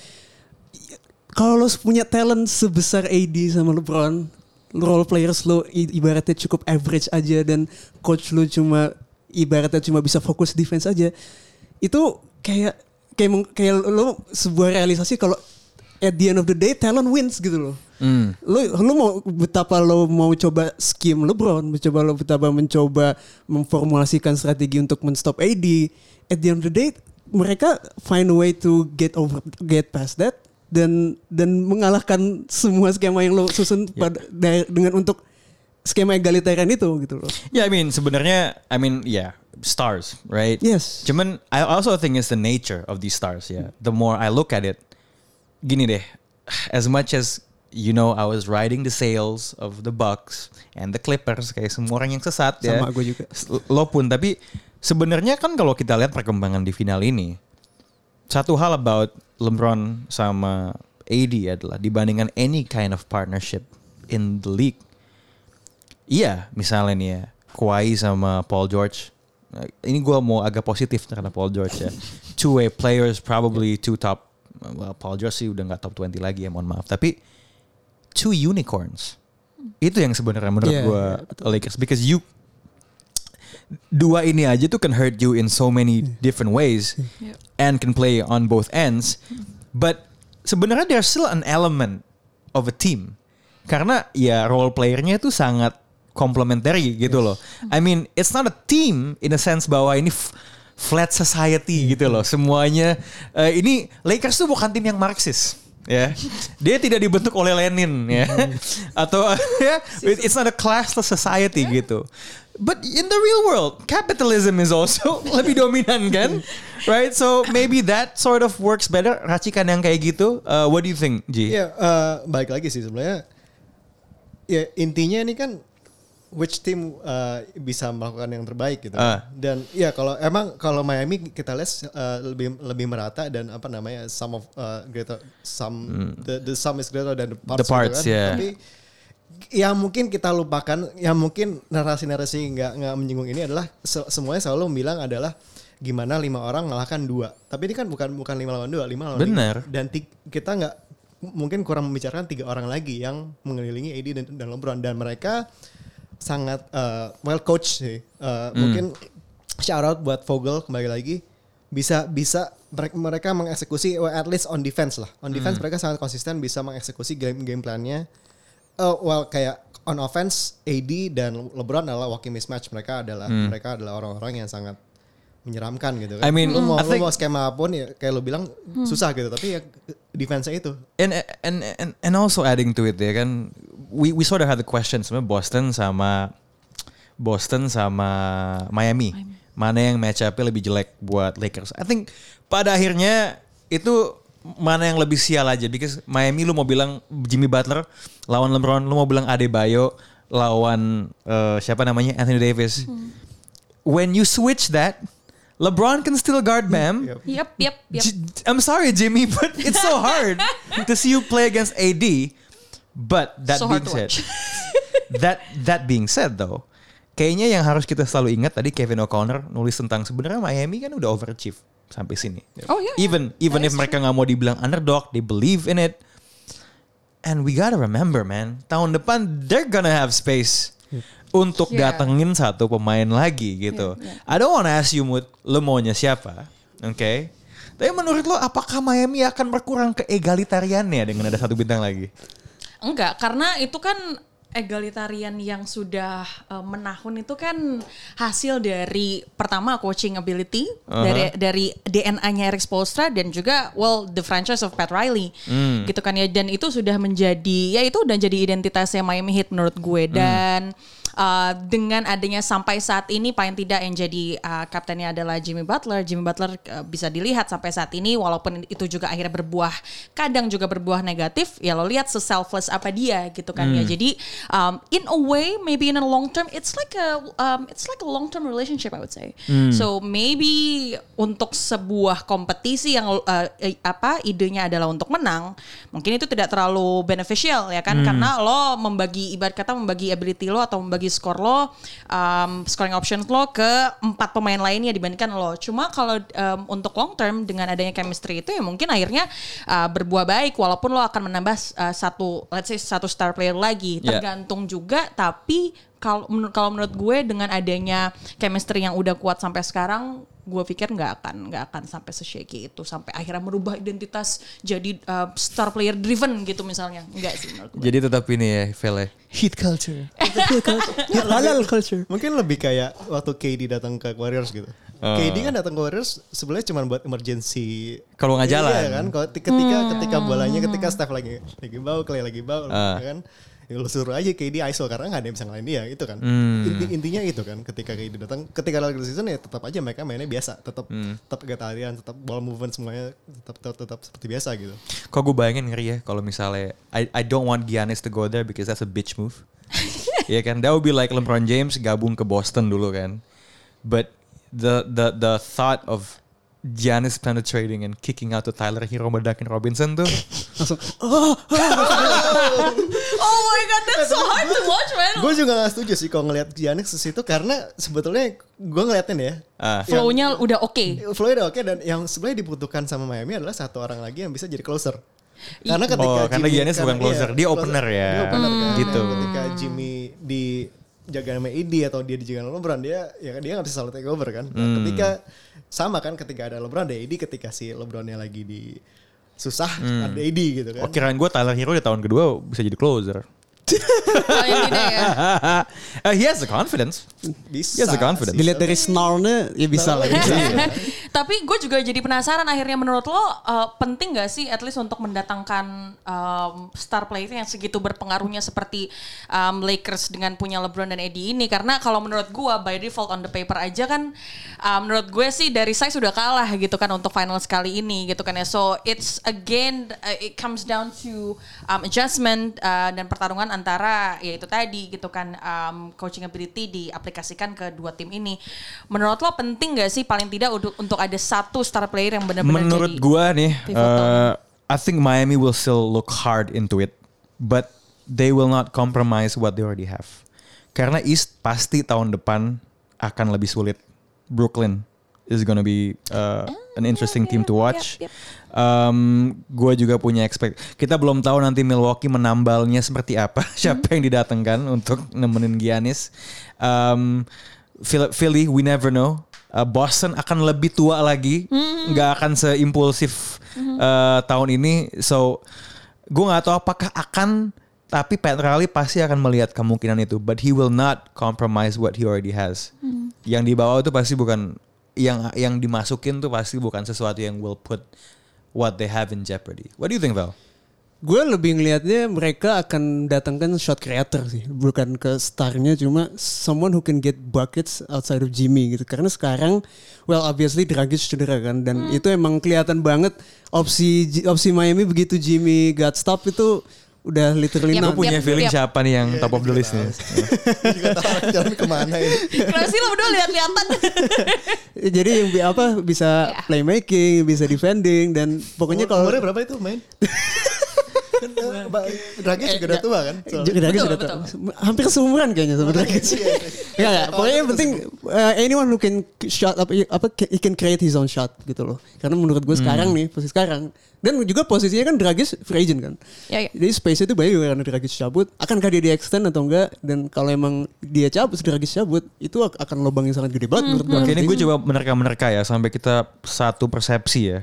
kalau lo punya talent sebesar A D sama LeBron, role players lo i- ibaratnya cukup average aja dan coach lo cuma ibaratnya cuma bisa fokus defense aja, itu kayak kayak meng- kayak lo sebuah realisasi kalau at the end of the day talent wins gitu loh. Mm. Lo lo mau betapa lo mau coba scheme LeBron, mencoba lo betapa mencoba memformulasikan strategi untuk men-stop A D, at the end of the day mereka find a way to get over get past that dan dan mengalahkan semua skema yang lo susun Yeah. pada da- dengan untuk skema egalitarian itu gitu loh. Yeah, I mean sebenarnya, I mean yeah, stars, right? Yes. Cuman I also think it's the nature of these stars. Yeah, the more I look at it, gini deh, as much as you know, I was riding the sails of the Bucks and the Clippers, kayak semua orang yang sesat ya. Sama gue juga. Lo pun, tapi sebenarnya kan kalau kita lihat perkembangan di final ini, satu hal about LeBron sama A D adalah dibandingkan any kind of partnership in the league. Iya, misalnya nih ya, Kawhi sama Paul George. Ini gue mau agak positif karena Paul George ya. Two way players, probably two top. Well, Paul George sih udah nggak top twenty lagi ya, mohon maaf. Tapi two unicorns. Itu yang sebenarnya menurut Yeah, gue yeah, Lakers, because you dua ini aja tuh can hurt you in so many different ways Yep. and can play on both ends. But sebenarnya there's still an element of a team. Karena ya role playernya itu sangat complementary gitu loh. I mean, it's not a team in a sense bahwa ini f- flat society gitu loh. Semuanya uh, ini Lakers tuh bukan tim yang Marxis. ya. Dia tidak dibentuk oleh Lenin ya. Atau ya, it's not a classless society gitu. But in the real world, capitalism is also lebih dominan kan? Right? So maybe that sort of works better. Racikan yang kayak gitu. Uh, what do you think, Ji? Iya, uh, balik lagi sih sebenarnya. Ya intinya ini kan which team uh, bisa melakukan yang terbaik gitu. Uh. Dan ya kalau emang kalau Miami kita lihat uh, lebih lebih merata dan apa namanya some of uh, greater some hmm. the the sum is greater than the parts. The parts, gitu kan. yeah. Tapi yang mungkin kita lupakan, yang mungkin narasi-narasi nggak nggak menyinggung ini adalah se- semuanya selalu bilang adalah gimana lima orang ngalahkan dua. Tapi ini kan bukan bukan lima lawan dua, lima lawan Bener. lima. Dan t- kita nggak mungkin kurang membicarakan tiga orang lagi yang mengelilingi A D dan, dan LeBron dan mereka sangat uh, well coach sih. Uh, hmm. Mungkin shout out buat Vogel kembali lagi bisa bisa mereka, mereka mengeksekusi well, at least on defense lah. On defense hmm. mereka sangat konsisten bisa mengeksekusi game game plannya. Uh, well kayak on offense A D dan LeBron adalah walking mismatch. Mereka adalah hmm. mereka adalah orang-orang yang sangat menyeramkan gitu kan. I mean, lu mau, I think, lu mau skema apapun ya kayak lu bilang hmm. susah gitu. Tapi ya defense-nya itu. And and and and also adding to it ya kan, we we sort of had the question sebenarnya Boston sama Boston sama Miami. Miami. Mana yang match up-nya lebih jelek buat Lakers? I think pada akhirnya itu mana yang lebih sial aja because Miami lu mau bilang Jimmy Butler lawan LeBron, lu mau bilang Adebayo lawan uh, siapa namanya Anthony Davis. Hmm. When you switch that, LeBron can still guard Bam. Yep, yep, yep. J- I'm sorry, Jimmy, but it's so hard to see you play against A D. But that so being said, that that being said though, kayaknya yang harus kita selalu ingat tadi Kevin O'Connor nulis tentang sebenarnya Miami kan udah overachieve sampai sini. Oh yeah. Even yeah. even if mereka nggak mau dibilang underdog, they believe in it. And we gotta remember, man, tahun depan they're gonna have space. Untuk yeah. datengin satu pemain lagi gitu. Yeah, yeah. I don't wanna ask you Mut, lo maunya siapa? Oke. Okay? Tapi menurut lo apakah Miami akan berkurang ke egalitariannya dengan ada satu bintang lagi? Enggak, karena itu kan egalitarian yang sudah uh, menahun itu kan hasil dari pertama coaching ability, uh-huh. dari dari D N A-nya Erik Spoelstra dan juga well the franchise of Pat Riley. Hmm. Gitu kan ya, dan itu sudah menjadi ya itu udah jadi identitasnya Miami Heat menurut gue dan hmm. Uh, dengan adanya sampai saat ini paling tidak yang jadi uh, kaptennya adalah Jimmy Butler. Jimmy Butler uh, bisa dilihat sampai saat ini walaupun itu juga akhirnya berbuah kadang juga berbuah negatif. Ya lo lihat se-selfless apa dia gitu kan hmm. ya. Jadi um, in a way maybe in a long term it's like a um, it's like a long term relationship I would say. Hmm. So maybe untuk sebuah kompetisi yang uh, apa idenya adalah untuk menang, mungkin itu tidak terlalu beneficial ya kan hmm. karena lo membagi ibarat kata membagi ability lo atau membagi skor lo, um, scoring options lo ke empat pemain lainnya dibandingkan lo. Cuma kalau um, untuk long term dengan adanya chemistry itu ya mungkin akhirnya uh, berbuah baik walaupun lo akan menambah uh, satu, let's say satu star player lagi. Tergantung yeah. juga, tapi kalau kalau menurut gue dengan adanya chemistry yang udah kuat sampai sekarang, gue pikir nggak akan nggak akan sampai se-shaky itu sampai akhirnya merubah identitas jadi uh, star player driven gitu misalnya. Enggak sih menurut gue. Jadi tetap ini ya, Vele. Heat culture. Heat culture. Halal culture. Mungkin lebih kayak waktu K D datang ke Warriors gitu. Uh. K D kan datang ke Warriors sebenarnya cuma buat emergency. Kalau nggak jalan. Iya kan. Kalau ketika hmm. ketika bolanya ketika Steph lagi lagi bau, Clay lagi bau, uh. kan. Ya lu suruh aja K D I S O karena gak ada yang bisa ngalahin dia itu kan. Hmm. Inti, intinya itu kan ketika K D datang ketika regular season ya tetap aja mereka mainnya biasa, tetap hmm. tetap egalitarian, tetap ball movement semuanya tetap tetap, tetap seperti biasa gitu. Kok gue bayangin ngeri ya kalau misalnya I I don't want Giannis to go there because that's a bitch move. Iya kan, that would be like LeBron James gabung ke Boston dulu kan. But the the the thought of Giannis penetrating and kicking out to Tyler Hero sama Duncan Robinson tuh langsung oh, oh my god, that's so hard to watch man. Gue juga gak setuju sih kalau ngeliat Giannis ke situ karena sebetulnya gue ngeliatin ya uh. flow-nya udah oke okay. flow-nya udah oke okay, dan yang sebenarnya dibutuhkan sama Miami adalah satu orang lagi yang bisa jadi closer. Karena ketika oh, karena Jimmy, Giannis bukan closer, iya, dia closer, opener ya. Dia opener kan. Gitu. Ketika Jimmy di jaga sama A D atau dia dijaga sama LeBron, dia ya dia nggak bisa selalu take over kan. Nah, hmm. ketika sama kan ketika ada LeBron ada A D, ketika si LeBronnya lagi di susah hmm. ada A D gitu kan. Oh, kirain gue Tyler Hero di tahun kedua bisa jadi closer. Oh, yang tidak ya. Uh, he has the confidence. Bisa. He has the confidence. Dilihat dari snarl-nya ya bisa lah. Bisa. Tapi gue juga jadi penasaran akhirnya menurut lo uh, penting gak sih at least untuk mendatangkan um, star player yang segitu berpengaruhnya seperti um, Lakers dengan punya LeBron dan A D ini, karena kalau menurut gue by default on the paper aja kan uh, menurut gue sih dari size sudah kalah gitu kan untuk finals kali ini gitu kan ya. So it's again uh, it comes down to um, adjustment uh, dan pertarungan antara ya itu tadi gitu kan um, coaching ability diaplikasikan ke dua tim ini. Menurut lo penting gak sih paling tidak untuk, untuk ada satu star player yang benar-benar menurut jadi gua nih pivotal? uh, I think Miami will still look hard into it, but they will not compromise what they already have. Karena East pasti tahun depan akan lebih sulit. Brooklyn is gonna be uh, an interesting team to watch. Yep, yep. Um, gue juga punya expect. Kita belum tahu nanti Milwaukee menambalnya seperti apa. Siapa yang didatangkan untuk nemenin Giannis. Um, Philly, we never know. Uh, Boston akan lebih tua lagi, nggak mm-hmm. akan seimpulsif mm-hmm. uh, tahun ini. So, gue nggak tahu apakah akan. Tapi Pat Riley pasti akan melihat kemungkinan itu. But he will not compromise what he already has. Mm-hmm. Yang dibawa itu pasti bukan yang yang dimasukin tuh pasti bukan sesuatu yang will put what they have in jeopardy. What do you think, Val? Gue lebih ngelihatnya mereka akan datangkan shot creator sih, bukan ke starnya, cuma someone who can get buckets outside of Jimmy gitu. Karena sekarang, well obviously Dragic cedera kan, dan hmm. itu emang kelihatan banget opsi opsi Miami begitu Jimmy got stop itu udah literally. Yep, Gue punya yep, feeling yep. siapa nih yang yeah, top of the list nih. Juga tahu arah jalan kemana ini. Kenapa sih lo berdua lihat-lihatan? Jadi yang bi- apa bisa Yeah. playmaking, bisa defending, dan pokoknya kalau Umurnya berapa itu main? Kan Dragic juga udah tua kan? Dragic Betul, sudah betul. tahu. Hampir seumuran kayaknya sama Dragic. Enggak, enggak. Pokoknya yang penting uh, anyone who can shot apa apa he can create his own shot gitu loh. Karena menurut gue sekarang nih, posisi sekarang, dan juga posisinya kan Dragic free agent kan. Ya, ya. Jadi space itu banyak karena Dragic cabut. Akankah dia di extend atau enggak? Dan kalau emang dia cabut, Dragic cabut, itu akan lubang yang sangat gede banget menurut gue. Oke, ini gue coba menerka-menerka ya sampai kita satu persepsi ya.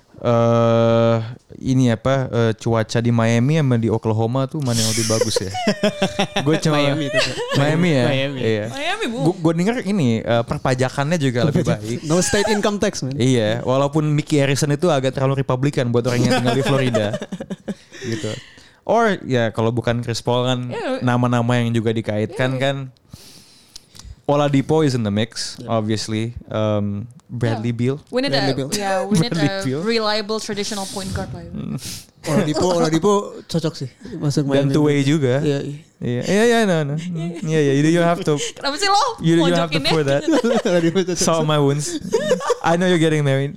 Uh, ini apa uh, cuaca di Miami sama di Oklahoma tuh mana yang lebih bagus ya? Gue cuma Miami itu. Miami ya. Miami. Iya. Miami, Bu. Gue gue denger ini uh, perpajakannya juga lebih baik. No state income tax man. Iya, walaupun Mickey Harrison itu agak terlalu Republikan buat orang yang tinggal di Florida. Gitu. Or ya kalau bukan Chris Paul kan Yeah. nama-nama yang juga dikaitkan Yeah. kan. Oladipo is in the mix, obviously. Um, Bradley Beal. We need Bradley a, Beal. yeah, we need Bradley a Beal. reliable traditional point guard lah. Oladipo, Oladipo cocok sih masuk Dan Miami. two-way juga. Iya, iya. Iya, iya, iya, no, no. Iya, iya, you don't have to. Kenapa sih lo You don't have to mojokinnya? pour that. Oladipo cocok. Salt my wounds. I know you're getting married.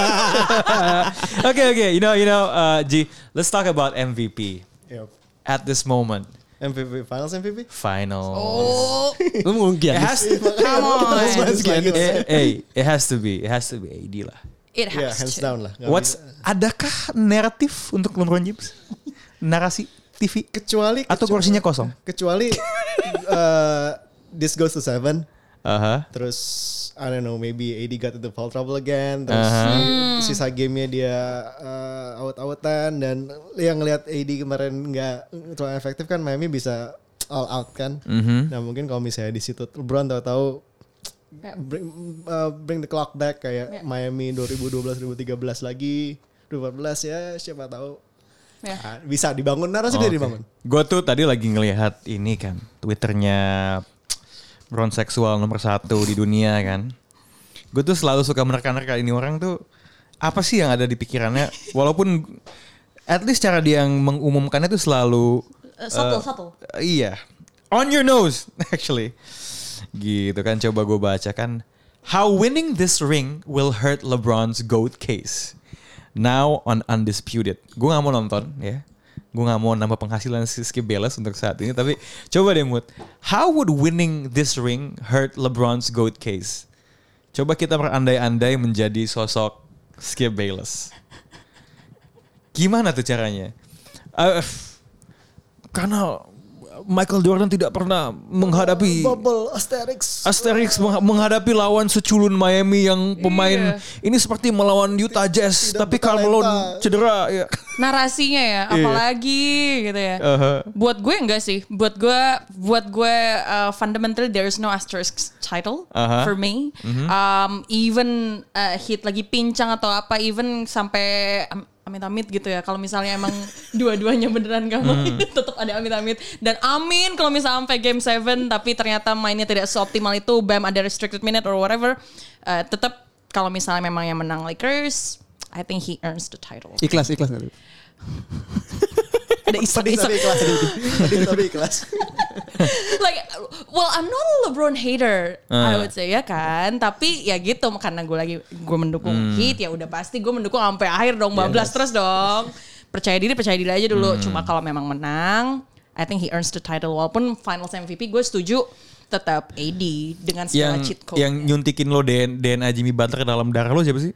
okay, okay. You know, you know, uh, G. Let's talk about M V P Yep. at this moment. M V P, Finals M V P? Final. Oh, Lu mau It Giannis? has to. come on. Eh, hey, it has to be. It has to be A D lah. It Ya, has hands to. down lah. Nggak What's bisa. adakah naratif untuk LeBron James? Narasi T V Kecuali atau kecuali- kursinya kosong? Kecuali uh, this goes to seven. Aha. Terus I don't know, maybe A D got into foul trouble again. Terus Uh-huh. sisa gamenya dia uh, out-outan, dan yang ngelihat A D kemarin nggak terlalu efektif kan, Miami bisa all out kan. Mhm. Nah mungkin kalau misalnya di situ LeBron tahu-tahu Yeah. bring, uh, bring the clock back kayak Yeah. Miami dua ribu dua belas dua ribu tiga belas lagi, dua ribu empat belas ya siapa tahu. Ya. Ah, bisa dibangun, narasi dia dibangun. Gue tuh tadi lagi ngelihat ini kan Twitternya Bron seksual nomor satu di dunia kan. Gue tuh selalu suka menerka-nerka ini orang tuh apa sih yang ada di pikirannya. Walaupun at least cara dia yang mengumumkannya tuh selalu Uh, subtle, uh, subtle. uh, iya, on your nose actually. Gitu kan, coba gue bacakan. How winning this ring will hurt LeBron's GOAT case. Now on Undisputed. Gue gak mau nonton ya. Gue gak mau nambah penghasilan si Skip Bayless untuk saat ini. Tapi coba deh Mut. How would winning this ring hurt LeBron's GOAT case? Coba kita berandai-andai menjadi sosok Skip Bayless. Gimana tuh caranya? Uh, karena Michael Jordan tidak pernah menghadapi Bubble Asterix. Asterix meng- menghadapi lawan seculun Miami yang pemain ini seperti melawan Utah Jazz Tidak tapi Carmelo bertalenta. cedera ya. Narasinya ya, apalagi gitu ya. Uh-huh. Buat gue enggak sih. Buat gue, buat gue uh, fundamentally there is no asterisk title Uh-huh. for me. Um, even uh, hit lagi pincang atau apa, even sampai um, amit-amit gitu ya. Kalau misalnya emang dua-duanya beneran gak mau, tetap ada amit-amit. Dan amin kalau misalnya sampai game tujuh tapi ternyata mainnya tidak seoptimal itu, bam ada restricted minute or whatever. Uh, tetap kalau misalnya memang yang menang Lakers, I think he earns the title. Ikhlas, ikhlas nggak tuh? Ada isak-isak. Tapi ikhlas. Tadi tapi ikhlas. Like, well, I'm not a LeBron hater, I would say ya kan. Tapi ya gitu, karena gue lagi gue mendukung Heat, ya udah pasti gue mendukung sampai akhir dong, bablas terus dong. Percaya diri, percaya diri aja dulu. Cuma kalau memang menang, I think he earns the title. Walaupun Finals M V P gue setuju tetap A D dengan segala yang cheat code. yang nyuntikin lo D N A Jimmy Butler ke dalam darah lo siapa sih?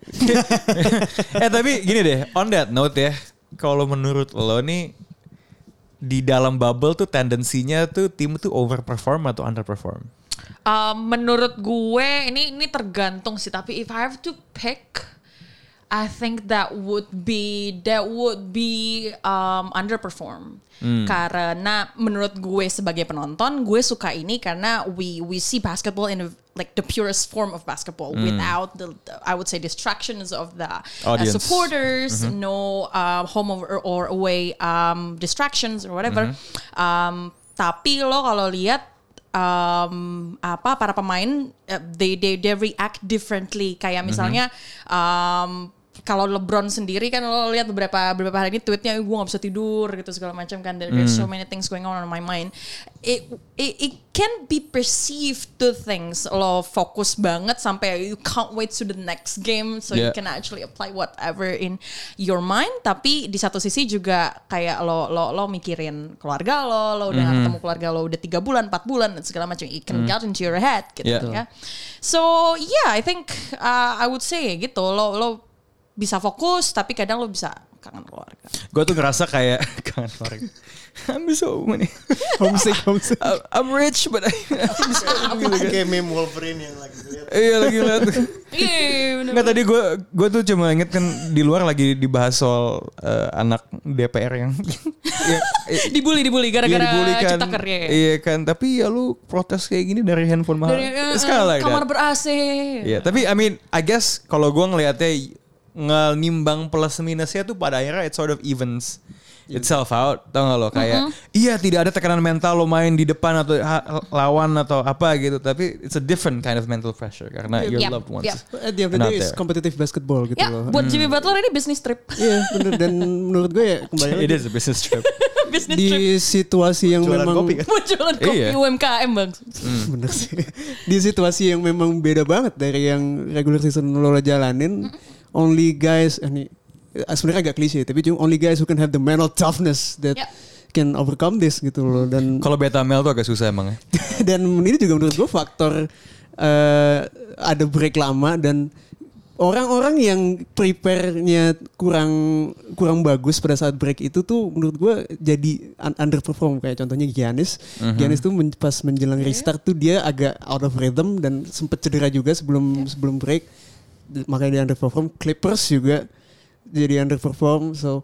eh tapi gini deh, on that note ya, kalau menurut lo nih di dalam bubble tuh tendensinya tuh tim tuh overperform atau underperform? Um, menurut gue ini ini tergantung sih, tapi if I have to pick, I think that would be that would be um, underperform. Hmm. Karena menurut gue sebagai penonton, gue suka ini karena we we see basketball in a, like the purest form of basketball hmm. without the, the I would say distractions of the uh, supporters, mm-hmm. no uh, home or, or away um, distractions or whatever. Mm-hmm. Um, tapi lo kalau lihat um, apa para pemain uh, they they they react differently. Kayak misalnya um, kalau LeBron sendiri kan lo lihat beberapa beberapa hari ini tweetnya gue nggak bisa tidur gitu segala macam kan, there, there's so many things going on in my mind. It, it it can be perceived to things lo fokus banget sampai you can't wait to the next game so Yeah. you can actually apply whatever in your mind. Tapi di satu sisi juga kayak lo lo lo mikirin keluarga lo, lo udah mm-hmm. ketemu keluarga lo udah tiga bulan empat bulan dan segala macam. It can mm. get into your head gitu Yeah. ya. So yeah, I think uh, I would say gitu lo lo bisa fokus tapi kadang lo bisa kangen keluarga. Gue tuh ngerasa kayak kangen keluarga. I'm so many. Homesick, homesick. I'm, I'm rich but I, I'm so Kayak meme Wolverine yang lagi lihat. Iya lagi lihat. Iya bener. Nggak tadi gue gue tuh cuma inget kan di luar lagi dibahas soal uh, anak D P R yang yang dibully dibully gara-gara iya, dibully kan. cipta kerja. Iya kan, tapi ya lu protes kayak gini dari handphone mahal. Dari uh, Sekali kamar ber-A C. Iya, tapi I mean I guess kalau gue ngelihatnya ngenimbang plus minusnya tuh pada akhirnya it sort of evens itself out, tau gak lo kayak uh-huh. iya tidak ada tekanan mental lo main di depan atau ha- lawan atau apa gitu, tapi it's a different kind of mental pressure karena your Yep, loved ones yep. At the end of the not day, it's there. competitive basketball gitu Ya, loh. buat Jimmy Butler ini business trip. Iya bener, dan menurut gue ya kembali It lagi is a business trip. business trip. di situasi yang Jualan memang kopi kan? Buat jualan kopi Iya. U M K M bang. bener sih. Di situasi yang memang beda banget dari yang regular season lo jalanin, only guys ini sebenarnya agak klise tapi cuma only guys who can have the mental toughness that Yep. can overcome this gitu loh. Dan Kalau beta male tuh agak susah emang ya. dan ini juga menurut gue faktor uh, ada break lama dan orang-orang yang prepare-nya kurang kurang bagus pada saat break itu tuh menurut gue jadi un- underperform. Kayak contohnya Giannis. Mhm. Giannis tuh men- pas menjelang restart tuh dia agak out of rhythm dan sempet cedera juga sebelum sebelum break. Makanya dia underperform. Clippers juga jadi underperform. So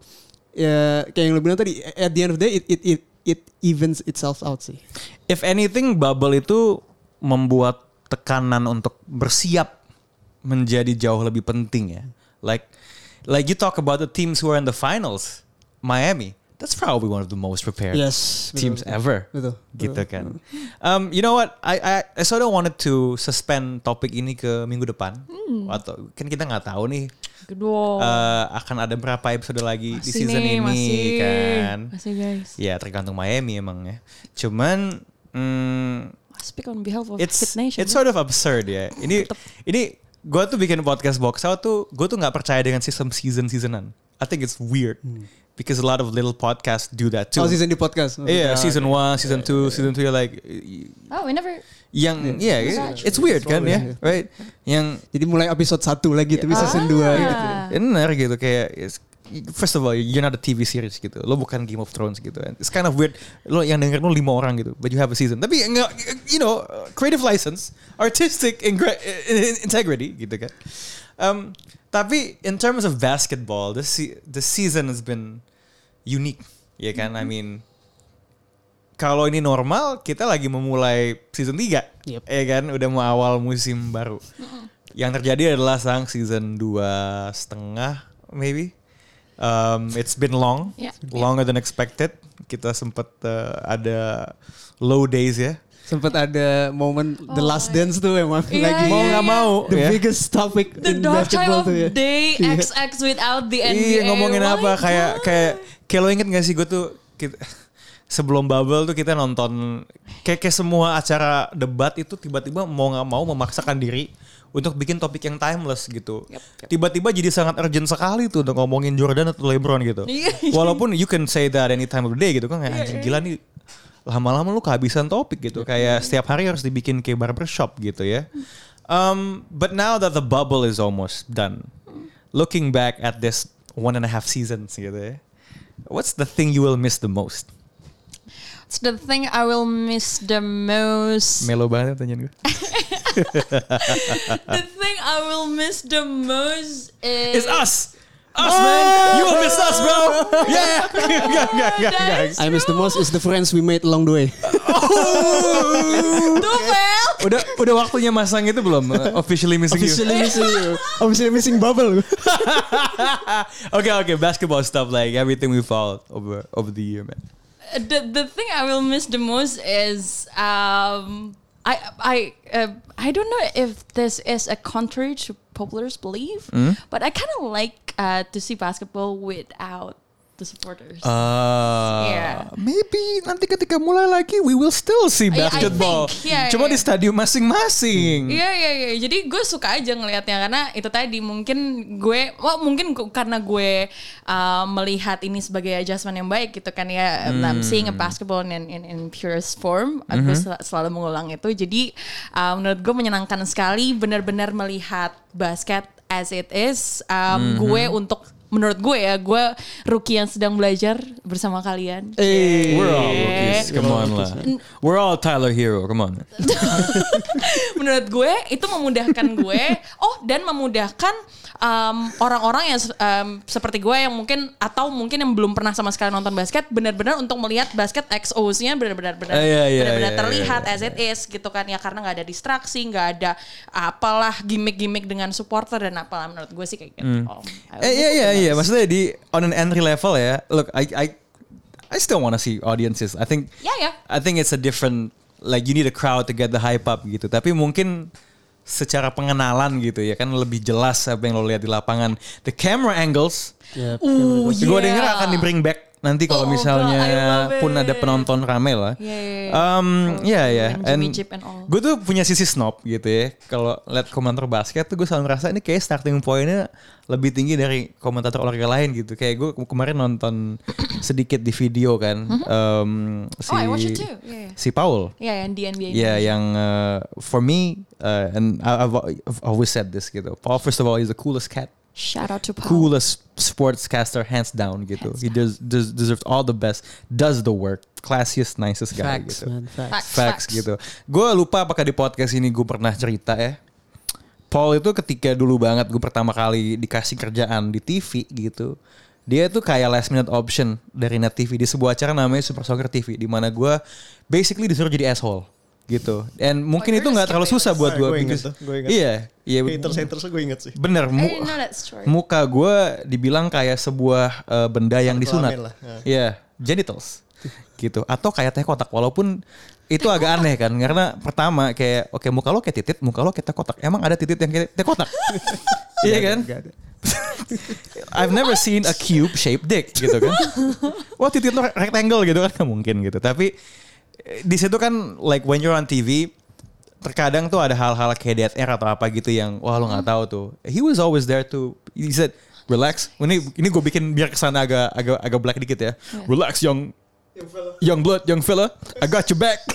ya kayak yang lo bilang tadi, at the end of the day it it it, it evens itself out sih. If anything, bubble itu membuat tekanan untuk bersiap menjadi jauh lebih penting ya. Like like you talk about the teams who are in the finals, Miami. That's probably one of the most prepared Yes, betul, teams betul. ever. Betul. Gitu kan. Um, you know what? I I, I sort of wanted to suspend topik ini ke minggu depan. Hmm. Atau kan kita nggak tahu nih. Kedua. Uh, akan ada berapa episode lagi di Masih season nih, ini masih. kan. Masih guys. Ya tergantung Miami emang ya. Cuman mm, Speak on behalf of it's Hit Nation. it's sort of absurd ya. Ini ini gue tuh bikin podcast box out tuh gue tuh nggak percaya dengan sistem season seasonan. I think it's weird because a lot of little podcasts do that too. Oh, season di podcast. Iya, maksudnya. season one, season two, season three like Oh, we never. yang iya, yeah, it's weird kan ya, right? Yang Jadi mulai episode satu lagi tapi season dua gitu. benar gitu kayak first of all, you're not a T V series gitu. Lo bukan Game of Thrones gitu. And it's kind of weird. Lo yang denger lo lima orang gitu, but you have a season. Tapi enggak, you know, creative license, artistic ingre- integrity gitu kan. Um, tapi in terms of basketball, the se- the season has been unique, ya kan? I mean, kalau ini normal, kita lagi memulai season tiga, Yep. ya kan? Udah mau awal musim baru. Yang terjadi adalah sang season dua setengah, maybe. Um, it's been long, Yeah. longer than expected. Kita sempat uh, ada low days ya. Sempat ada momen The Last Dance tuh emang Iya, lagi Mau nggak mau, the ya. biggest topic The in dark time basketball of tuh ya. day Iya. X X without the N B A. Iya ngomongin Oh apa my kayak God. kayak kayak lo inget gak sih gue tuh kita, sebelum bubble tuh kita nonton kayak, kayak semua acara debat itu tiba-tiba mau nggak mau memaksakan diri untuk bikin topik yang timeless gitu. Yep, yep. Tiba-tiba jadi sangat urgent sekali tuh untuk ngomongin Jordan atau LeBron gitu. Iya. Walaupun you can say that any time of the day gitu kan kayak anjing gila nih lama-lama lu kehabisan topik gitu. Kayak setiap hari harus dibikin kayak barbershop gitu ya. Um, but now that the bubble is almost done, looking back at this one and a half seasons gitu ya, what's the thing you will miss the most? It's the thing I will miss the most. Melo banget pertanyaan gue. The thing I will miss the most is It's us! Us man! You will miss us bro! Yeah! Enggak, enggak, enggak, enggak. I miss the most is the friends we made along the way. Tuh Mel. Udah udah waktunya masang itu belum? Uh, officially missing Officially you. missing you. Officially missing bubble. Okay, okay, basketball stuff like everything we followed over over the year, man. The the thing I will miss the most is um I I uh, I don't know if this is a contrary to popular belief, but I kind of like uh, to see basketball without the supporters. Uh, Yeah. Maybe nanti ketika mulai lagi we will still see I- I basketball. think, yeah, Cuma yeah. di stadium masing-masing. Iya iya iya. Jadi gue suka aja ngelihatnya karena itu tadi mungkin gue, wah mungkin gu- karena gue uh, melihat ini sebagai adjustment yang baik gitu kan ya. I'm seeing a basketball in in, in purest form. Gue sel- selalu mengulang itu. Jadi uh, menurut gue menyenangkan sekali benar-benar melihat basket as it is. Um, Gue untuk menurut gue ya, gue rookie yang sedang belajar bersama kalian. Eh, We're all rookies, come on lah. We're all Tyler Hero, come on. Menurut gue itu memudahkan gue, oh dan memudahkan um, orang-orang yang um, seperti gue yang mungkin atau mungkin yang belum pernah sama sekali nonton basket, benar-benar untuk melihat basket X O-nya benar-benar benar Eh, iya, iya, benar-benar iya, terlihat iya, as it is gitu kan ya, karena nggak ada distraksi, nggak ada apalah gimmick-gimmick dengan supporter dan apalah, menurut gue sih kayak gitu. Oh, Eh, iya iya iya, maksudnya di on an entry level ya. Look, I I I still want to see audiences. I think Ya, ya. I think it's a different, like you need a crowd to get the hype up gitu. Tapi mungkin secara pengenalan gitu ya kan lebih jelas apa yang lo lihat di lapangan. The camera angles, Yep. Uh, gue yeah. denger akan di bring back nanti kalau Oh, misalnya God, I love pun ada it. penonton rame lah. Yeah, yeah, yeah. Um, ya ya. and Jimmy Chip and all. Gue tuh punya sisi snob gitu ya. Kalau lihat komentator basket tuh gue selalu ngerasa ini kayak starting pointnya lebih tinggi dari komentator olahraga lain gitu. Kayak gue kemarin nonton sedikit di video kan. Um, si, Oh, I watch it too. Yeah, yeah. si Paul. Ya, yang di N B A. Ya, yang uh, for me uh, and I- I've, I've always said this gitu. Paul first of all is the coolest cat. Shout out to Paul. Coolest sportscaster hands down gitu. Hands He does, does deserves all the best. Does the work. Classiest, nicest guy Facts, gitu. man. Facts. Facts, Facts gitu. Gue lupa apakah di podcast ini gue pernah cerita ya. Paul itu ketika dulu banget gue pertama kali dikasih kerjaan di T V gitu. Dia tuh kayak last minute option dari Net T V di sebuah acara namanya Super Soccer T V, di mana gue basically disuruh jadi asshole gitu. Dan mungkin itu nggak terlalu susah buat Ah, gue. gue inget because- tuh, gue inget. Iya, iya. Haters-haters gue inget sih. Bener. I mu- didn't know that story. muka gue dibilang kayak sebuah uh, benda yang disunat. Kelamin lah, ya. Iya, genitals. Gitu. Atau kayak teh kotak. Walaupun itu agak aneh kan. Karena pertama kayak, oke muka lo kayak titit, muka lo kayak teh kotak. Emang ada titit yang kayak teh kotak? Iya kan? I've never seen a cube shaped dick gitu kan. Wah titit lo rectangle gitu kan. Nggak mungkin gitu. Tapi eh, di situ kan like when you're on T V, terkadang tuh ada hal-hal kayak dead air atau apa gitu yang wah lo nggak tahu tuh. He was always there to, he said relax. Ini ini gue bikin biar kesana agak agak agak black dikit ya. Relax young young blood, young fella. I got your back.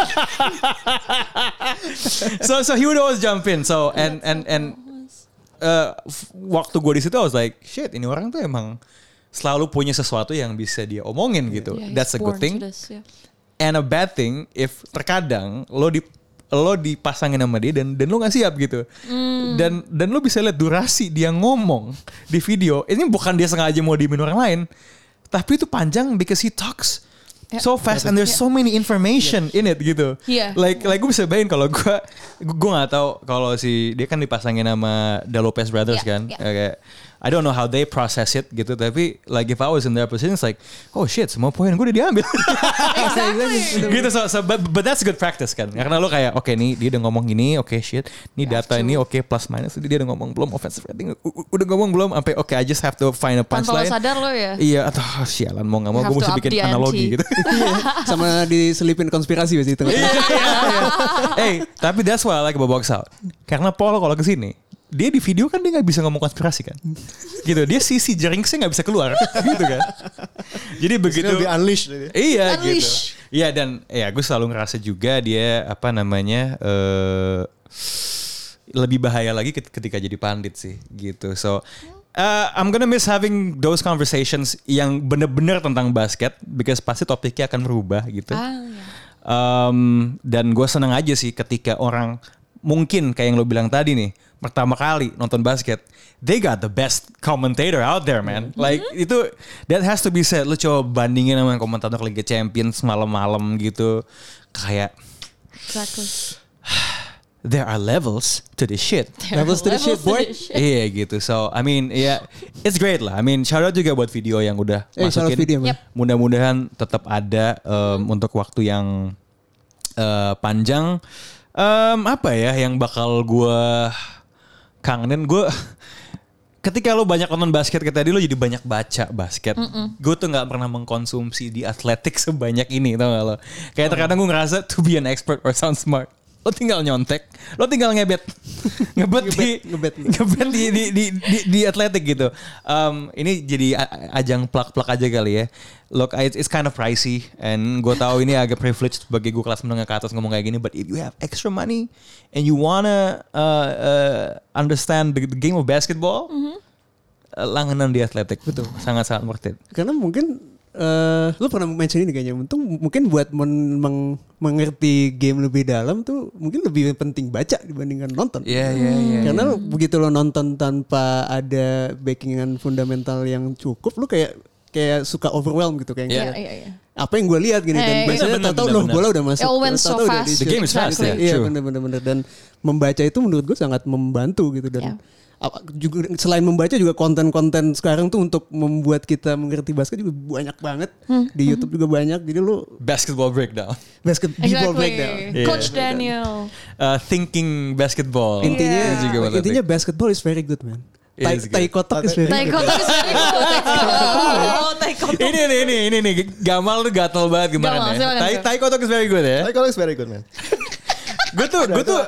so so he would always jump in. So and and and uh, f- waktu gue di situ I was like shit, ini orang tuh emang selalu punya sesuatu yang bisa dia omongin gitu. Yeah, he's That's a good born thing. to this, yeah. And a bad thing if terkadang lo di lo dipasangin sama dia dan dan lo nggak siap gitu. Mm. Dan dan lo bisa lihat durasi dia ngomong di video. Ini bukan dia sengaja mau diemin orang lain, tapi itu panjang because he talks so fast and there's so many information in it gitu. Yeah. Like like gue bisa bayangin kalau gue gue nggak tahu kalau si dia kan dipasangin sama The Lopez Brothers Yeah, kan. yeah. Kayak I don't know how they process it gitu, tapi like if I was in their position it's like oh shit semua poin gue udah diambil. Exactly. gitu so, so but, but that's good practice kan. Karena lo kayak oke okay, nih dia udah ngomong gini, oke okay, shit. Nih data ini oke okay, plus minus dia udah ngomong belum offensive rating u- udah ngomong belum sampai oke okay, I just have to find a Tanpa lo punchline. sadar lo ya. Iya atau oh, sialan mau nggak mau You gue have mesti to up bikin the ante. analogi gitu. Sama diselipin konspirasi di situ. Hey, tapi that's why I like about Box Out. Karena Paul kalau kesini, dia di video kan dia nggak bisa ngomong konspirasi kan, gitu. Dia sisi jeringsnya nggak bisa keluar, gitu kan. Jadi begitu. Lebih unleashed. Gitu. Iya Unleash. gitu. Iya dan ya gue selalu ngerasa juga dia apa namanya uh, lebih bahaya lagi ketika jadi pandit sih, gitu. So uh, I'm gonna miss having those conversations yang bener-bener tentang basket, because pasti topiknya akan berubah gitu. Ah, ya. Um, dan gue seneng aja sih ketika orang mungkin kayak yang lo bilang tadi nih pertama kali nonton basket, they got the best commentator out there man. Mm-hmm. Like itu that has to be said. Lo coba bandingin sama komentator Liga Champions malam-malam gitu, kayak Exactly. there are levels to this shit. Levels to the shit, boy. Iya gitu. So I mean ya yeah, it's great lah. I mean shout out juga buat video yang udah Eh, shout out masukin. video, man. Yep. Mudah-mudahan tetap ada um, untuk waktu yang uh, panjang. Um, apa ya yang bakal gue kangenin, gue ketika lo banyak nonton basket kayak tadi lo jadi banyak baca basket. Gue tuh nggak pernah mengkonsumsi di atletik sebanyak ini, tau gak lo? Kayak terkadang gue ngerasa to be an expert or sound smart, lo tinggal nyontek, lo tinggal ngebet, ngebet di ngebet. ngebet di di di di, di atletik gitu. Um, ini jadi a- ajang plak-plak aja kali ya. Look, it's, it's kind of pricey, and gue tahu ini agak privileged bagi gue kelas menengah ke atas ngomong kayak gini. But if you have extra money and you wanna uh, uh, understand the, the game of basketball, mm-hmm. uh, langganan di atletik betul, sangat-sangat worth it. Karena mungkin uh, lu pernah mention ini kayaknya, untung mungkin buat men- meng- mengerti game lebih dalam tuh mungkin lebih penting baca dibandingkan nonton. Iya iya iya. Karena begitu lo nonton tanpa ada backingan fundamental yang cukup, lu kayak kayak suka overwhelm gitu kayak Iya. yeah, yeah, yeah. apa yang gue lihat gini Eh, dan iya. biasanya Bener, tahu bener, loh bener. bola udah masuk. It all went so tahu-tahu udah fast. di- The game is fast, Exactly. yeah. Iya True. bener-bener, dan membaca itu menurut gue sangat membantu gitu, dan Yeah. apa- juga selain membaca juga konten-konten sekarang tuh untuk membuat kita mengerti basket juga banyak banget. Di YouTube juga banyak, jadi lu Basketball breakdown, basket b-ball breakdown. Exactly. Coach Daniel. uh, thinking basketball. Intinya Itu juga menarik. intinya basketball is very good man. It Tai is good. tai kotak is very good. Taekwondo is very good. Oh, taekwondo. ini nih ini ini nih Gamal tuh gatel banget kemarin Gamal, ya. silakan, Tai silakan. Tai kotak is very good ya. Tapi kalau it's very good man. Gue tuh gue tuh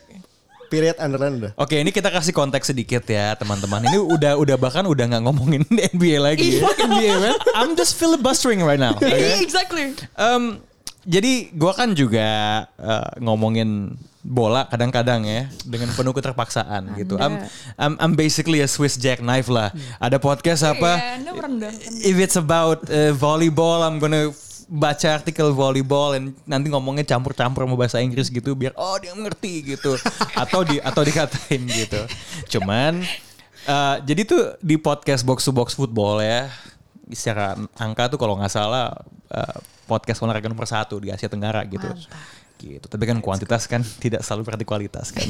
Period underline udah. Oke, ini kita kasih konteks sedikit ya teman-teman. Ini udah udah bahkan udah nggak ngomongin N B A lagi. Ya. N B A man. I'm just filibustering right now. Okay? Exactly. Um, jadi gue kan juga uh, ngomongin bola kadang-kadang ya dengan penuh keterpaksaan gitu. I'm, I'm I'm basically a Swiss jackknife lah. Ada podcast apa? Iya, Anda merendah. If it's about uh, volleyball, I'm gonna baca artikel volleyball dan nanti ngomongnya campur-campur sama bahasa Inggris gitu biar oh dia ngerti gitu atau di atau dikatain gitu. Cuman uh, jadi tuh di podcast Box to Box Football ya secara angka tuh kalau nggak salah uh, podcast olahraga nomor satu di Asia Tenggara gitu. Mantap. Gitu. Tapi kan kuantitas kan tidak selalu berarti kualitas kan.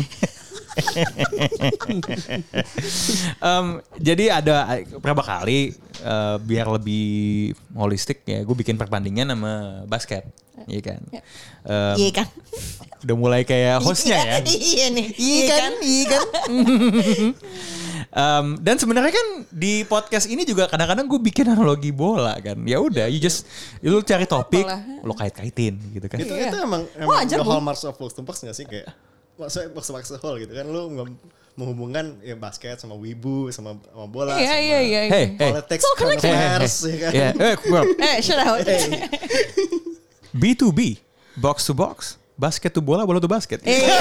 um, jadi ada berapa kali uh, biar lebih holistik ya gue bikin perbandingan sama basket, iya kan? Um, Iya kan? Udah mulai kayak hostnya ya. Iya nih. Iya kan, iya kan. Um, dan sebenarnya kan di podcast ini juga kadang-kadang gue bikin analogi bola kan. Ya udah, you just lu cari topik, Bola. lo kait-kaitin gitu kan. Itu itu emang emang Wajar, the Bu. hallmarks of Box to Box nggak sih, kayak maksudnya Box to Box the whole gitu kan, lu nggem- menghubungkan ya basket sama wibu sama, sama bola Iya sama iya iya. Hey, hey. politics, So current connected. affairs ya kan. Ya, eh, bro. Eh, shut out. B to B, box to box, basket to bola, bola to basket.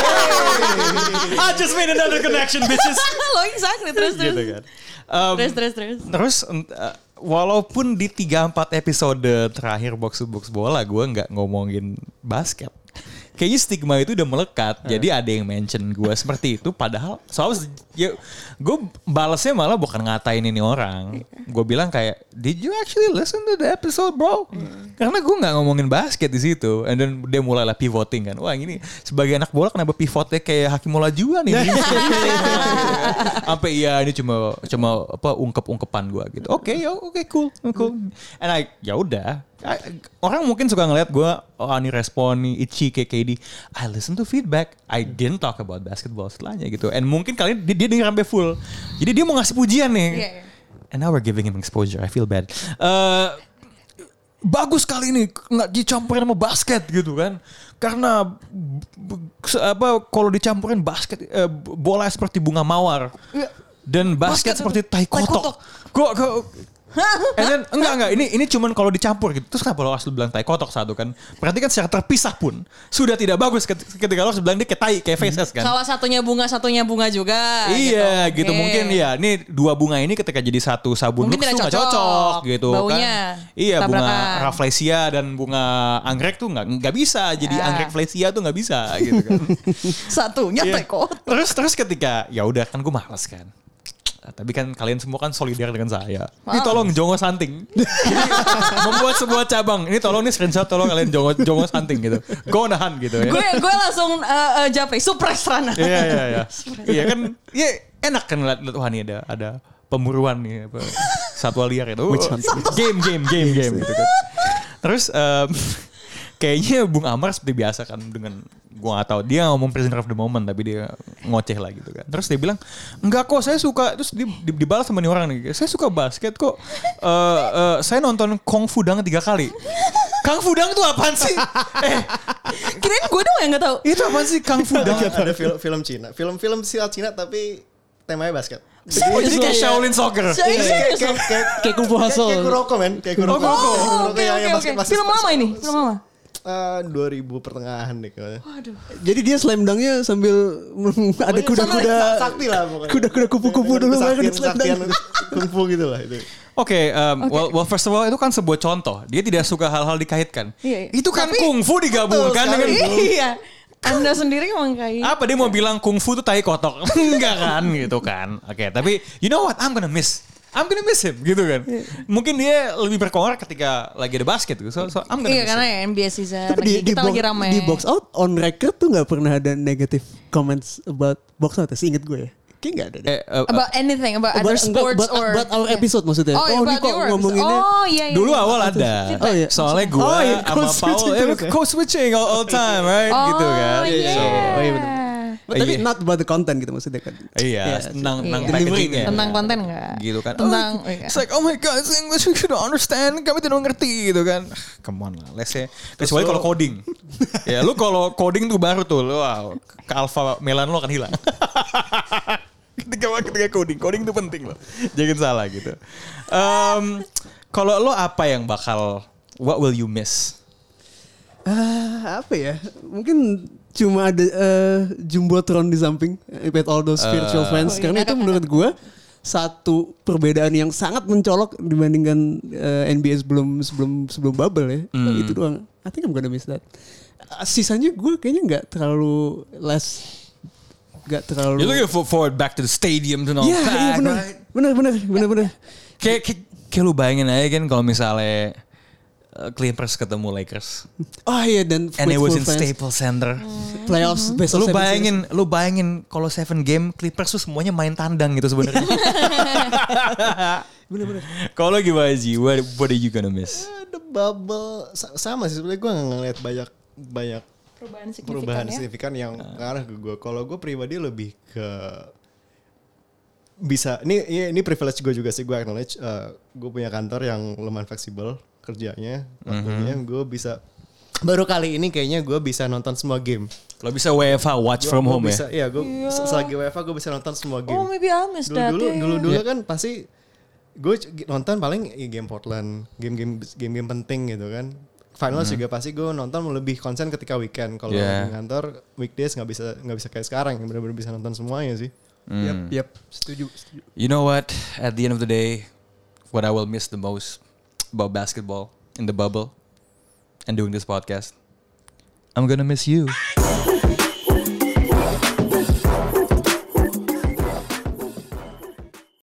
I just made another connection, bitches. Lo exactly. Terus terus. Gitu kan. Um, Terus terus terus. Terus uh, walaupun di tiga empat episode terakhir box to box bola gue nggak ngomongin basket. Kayaknya stigma itu udah melekat. Hmm. Jadi ada yang mention gue seperti itu. Padahal soalnya ya, gue balasnya malah bukan ngatain ini orang. Gue bilang kayak, did you actually listen to the episode bro? Hmm. Karena gue gak ngomongin basket di situ. And then dia mulailah pivoting kan. Wah ini sebagai anak bola kenapa pivotnya kayak Hakim Olajuwon nih? Sampai iya ini cuma cuma apa ungkep-ungkepan gue gitu. Oke okay, ya oke okay, cool cool. And I ya udah. Orang mungkin suka ngeliat gue, oh ini respon nih, itchy kayak K D. I listen to feedback. I didn't talk about basketball setelahnya gitu. And mungkin kalian dia, dia denger sampai full. Jadi dia mau ngasih pujian nih. Yeah, yeah. And now we're giving him exposure. I feel bad. Uh, bagus kali ini nggak dicampurin sama basket gitu kan. Karena apa kalau dicampurin basket uh, bola seperti bunga mawar. Dan basket, basket seperti tai kotok. Kok kok And then, enggak enggak ini ini cuman kalau dicampur gitu. Terus kenapa lo harus bilang tai kotok satu kan? Berarti kan secara terpisah pun sudah tidak bagus ketika lo harus bilang dia kayak tai kayak faces kan. Salah satunya bunga, satunya bunga juga. Iya gitu, gitu. Okay. Mungkin ya. Ini dua bunga ini ketika jadi satu sabun lux tuh nggak cocok gitu baunya, kan. Iya tabrakan. Bunga rafflesia dan bunga anggrek tuh nggak nggak bisa jadi ah. anggrek flesia tuh nggak bisa gitu kan. Satunya yeah. tai kotok. Terus terus ketika ya udah kan gue malas kan. Tapi kan kalian semua kan solidar dengan saya. Wow. Ini tolong jongos hunting. Membuat sebuah cabang. Ini tolong nih screenshot, tolong kalian jongos jongos hunting gitu. Go on a hunt gitu ya. Gue gue langsung uh, uh, japri suppress runner. Iya iya iya. Iya kan, iya enak kan lihat wah nih ada ada pemburuan nih apa satwa liar itu. Oh, game game game game gitu kan. Terus um, kayaknya Bung Amar seperti biasa kan dengan gue gak tahu dia ngomong prisoner of the moment tapi dia ngoceh lah gitu kan. Terus dia bilang enggak kok saya suka, terus dia dibalas sama nih orang nih, saya suka basket kok. Uh, uh, saya nonton Kung Fu Dang tiga kali. Kung Fu Dang itu apaan sih? eh, kirain gue dong yang nggak tahu. Itu apaan sih Kung Fu Dang? Ada film film Cina, film-film silat Cina tapi temanya basket. Oh, jadi kayak Shaolin Soccer. Kayak kayak Kung Fu Hustle. Kayak Kuroko men, kayak Kuroko. Oh, oke oke oke. Film lama ini, film lama. Uh, dua ribu pertengahan deh kayaknya. Waduh. Jadi dia slam dunk-nya sambil ada kuda-kuda sakti lah pokoknya. Kuda-kuda kupu-kupu dulu kan slam dunk. Kungfu gitu lah itu. Oke, okay, um, okay. well, well first of all itu kan sebuah contoh. Dia tidak suka hal-hal dikaitkan. Iya, iya. Itu kan Tapi, kungfu digabungkan dengan iya. Anda sendiri emang kayak apa dia mau bilang kungfu tuh tai kotok? Enggak kan gitu kan. Oke, okay, tapi you know what? I'm gonna miss I'm gonna miss him gitu kan. Yeah. Mungkin dia lebih berkoar ketika lagi ada basket gitu. So, so I'm gonna iya, miss karena him. ya N B A season Tapi lagi, di, kita di lagi box, ramai. Di box out on record tuh gak pernah ada negative comments about box out. Seinget gue ya. Kayak gak ada deh. Eh, uh, about anything, about, about other sports about, or about our episode maksudnya. Oh, oh ini kok ngomonginnya. Oh iya iya. Dulu awal ada. Oh, iya. Soalnya gue oh, iya. sama Paul eh, code switching all, all time right oh, gitu kan. Yeah. So, oh iya benar. But, tapi iya. not about the content gitu maksudnya kan. Iya, yeah, tentang iya. tentang packagingnya. Tentang konten enggak? Gitu kan. Tentang oh, oh, iya. It's like oh my god, it's English we should understand. Kami tidak mengerti gitu kan. Come on lah, let's say. Kecuali kalau coding. Ya, lu kalau coding tuh baru tuh, lu wow, ke alpha melan lu akan hilang. ketika ketika coding, coding itu penting loh. Jangan salah gitu. Um, kalau lo apa yang bakal what will you miss? Uh, apa ya? Mungkin cuma ada uh, jumbotron di samping with all those virtual uh, friends. Oh, karena iya. Itu menurut gue satu perbedaan yang sangat mencolok dibandingkan uh, N B A sebelum sebelum sebelum bubble ya. Mm. Itu doang. I think I'm gonna miss that. Uh, sisanya gue kayaknya nggak terlalu less, nggak terlalu. You're looking forward back to the stadium to know. Iya, iya benar, right? benar, benar, benar, benar. Kayak kayak, kayak lu bayangin aja kan kalau misalnya Clippers ketemu Lakers. Oh iya dan and it was in fans. Staples Center. Hmm. Playoffs hmm. besok. Lu bayangin, lu bayangin kalau seven game Clippers tuh semuanya main tandang gitu sebenarnya. Bener-bener. Kalau gimana Ji? What, what are you gonna miss? Uh, the bubble sama sih sebenarnya gue ngeliat banyak banyak perubahan signifikan, perubahan ya? signifikan yang uh. ke arah ke gue. Kalau gue pribadi lebih ke bisa ini ini privilege gue juga sih, gue acknowledge uh, gue punya kantor yang lumayan fleksibel kerjanya, waktunya mm-hmm. gue bisa baru kali ini kayaknya gue bisa nonton semua game. Lo bisa W F H watch gua, from home bisa, ya? Iya, gue yeah. selagi W F H gue bisa nonton semua game. Oh maybe I missed that. Dulu yeah. dulu dulu yeah. kan pasti gue nonton paling game Portland, game-game game-game penting gitu kan. Finals mm-hmm. juga pasti gue nonton lebih konsen ketika weekend. Kalau yeah. di kantor weekdays nggak bisa nggak bisa kayak sekarang, yang benar-benar bisa nonton semuanya sih. Mm. Yep, yep, setuju, setuju. You know what? At the end of the day, what I will miss the most about basketball in the bubble and doing this podcast. I'm gonna miss you.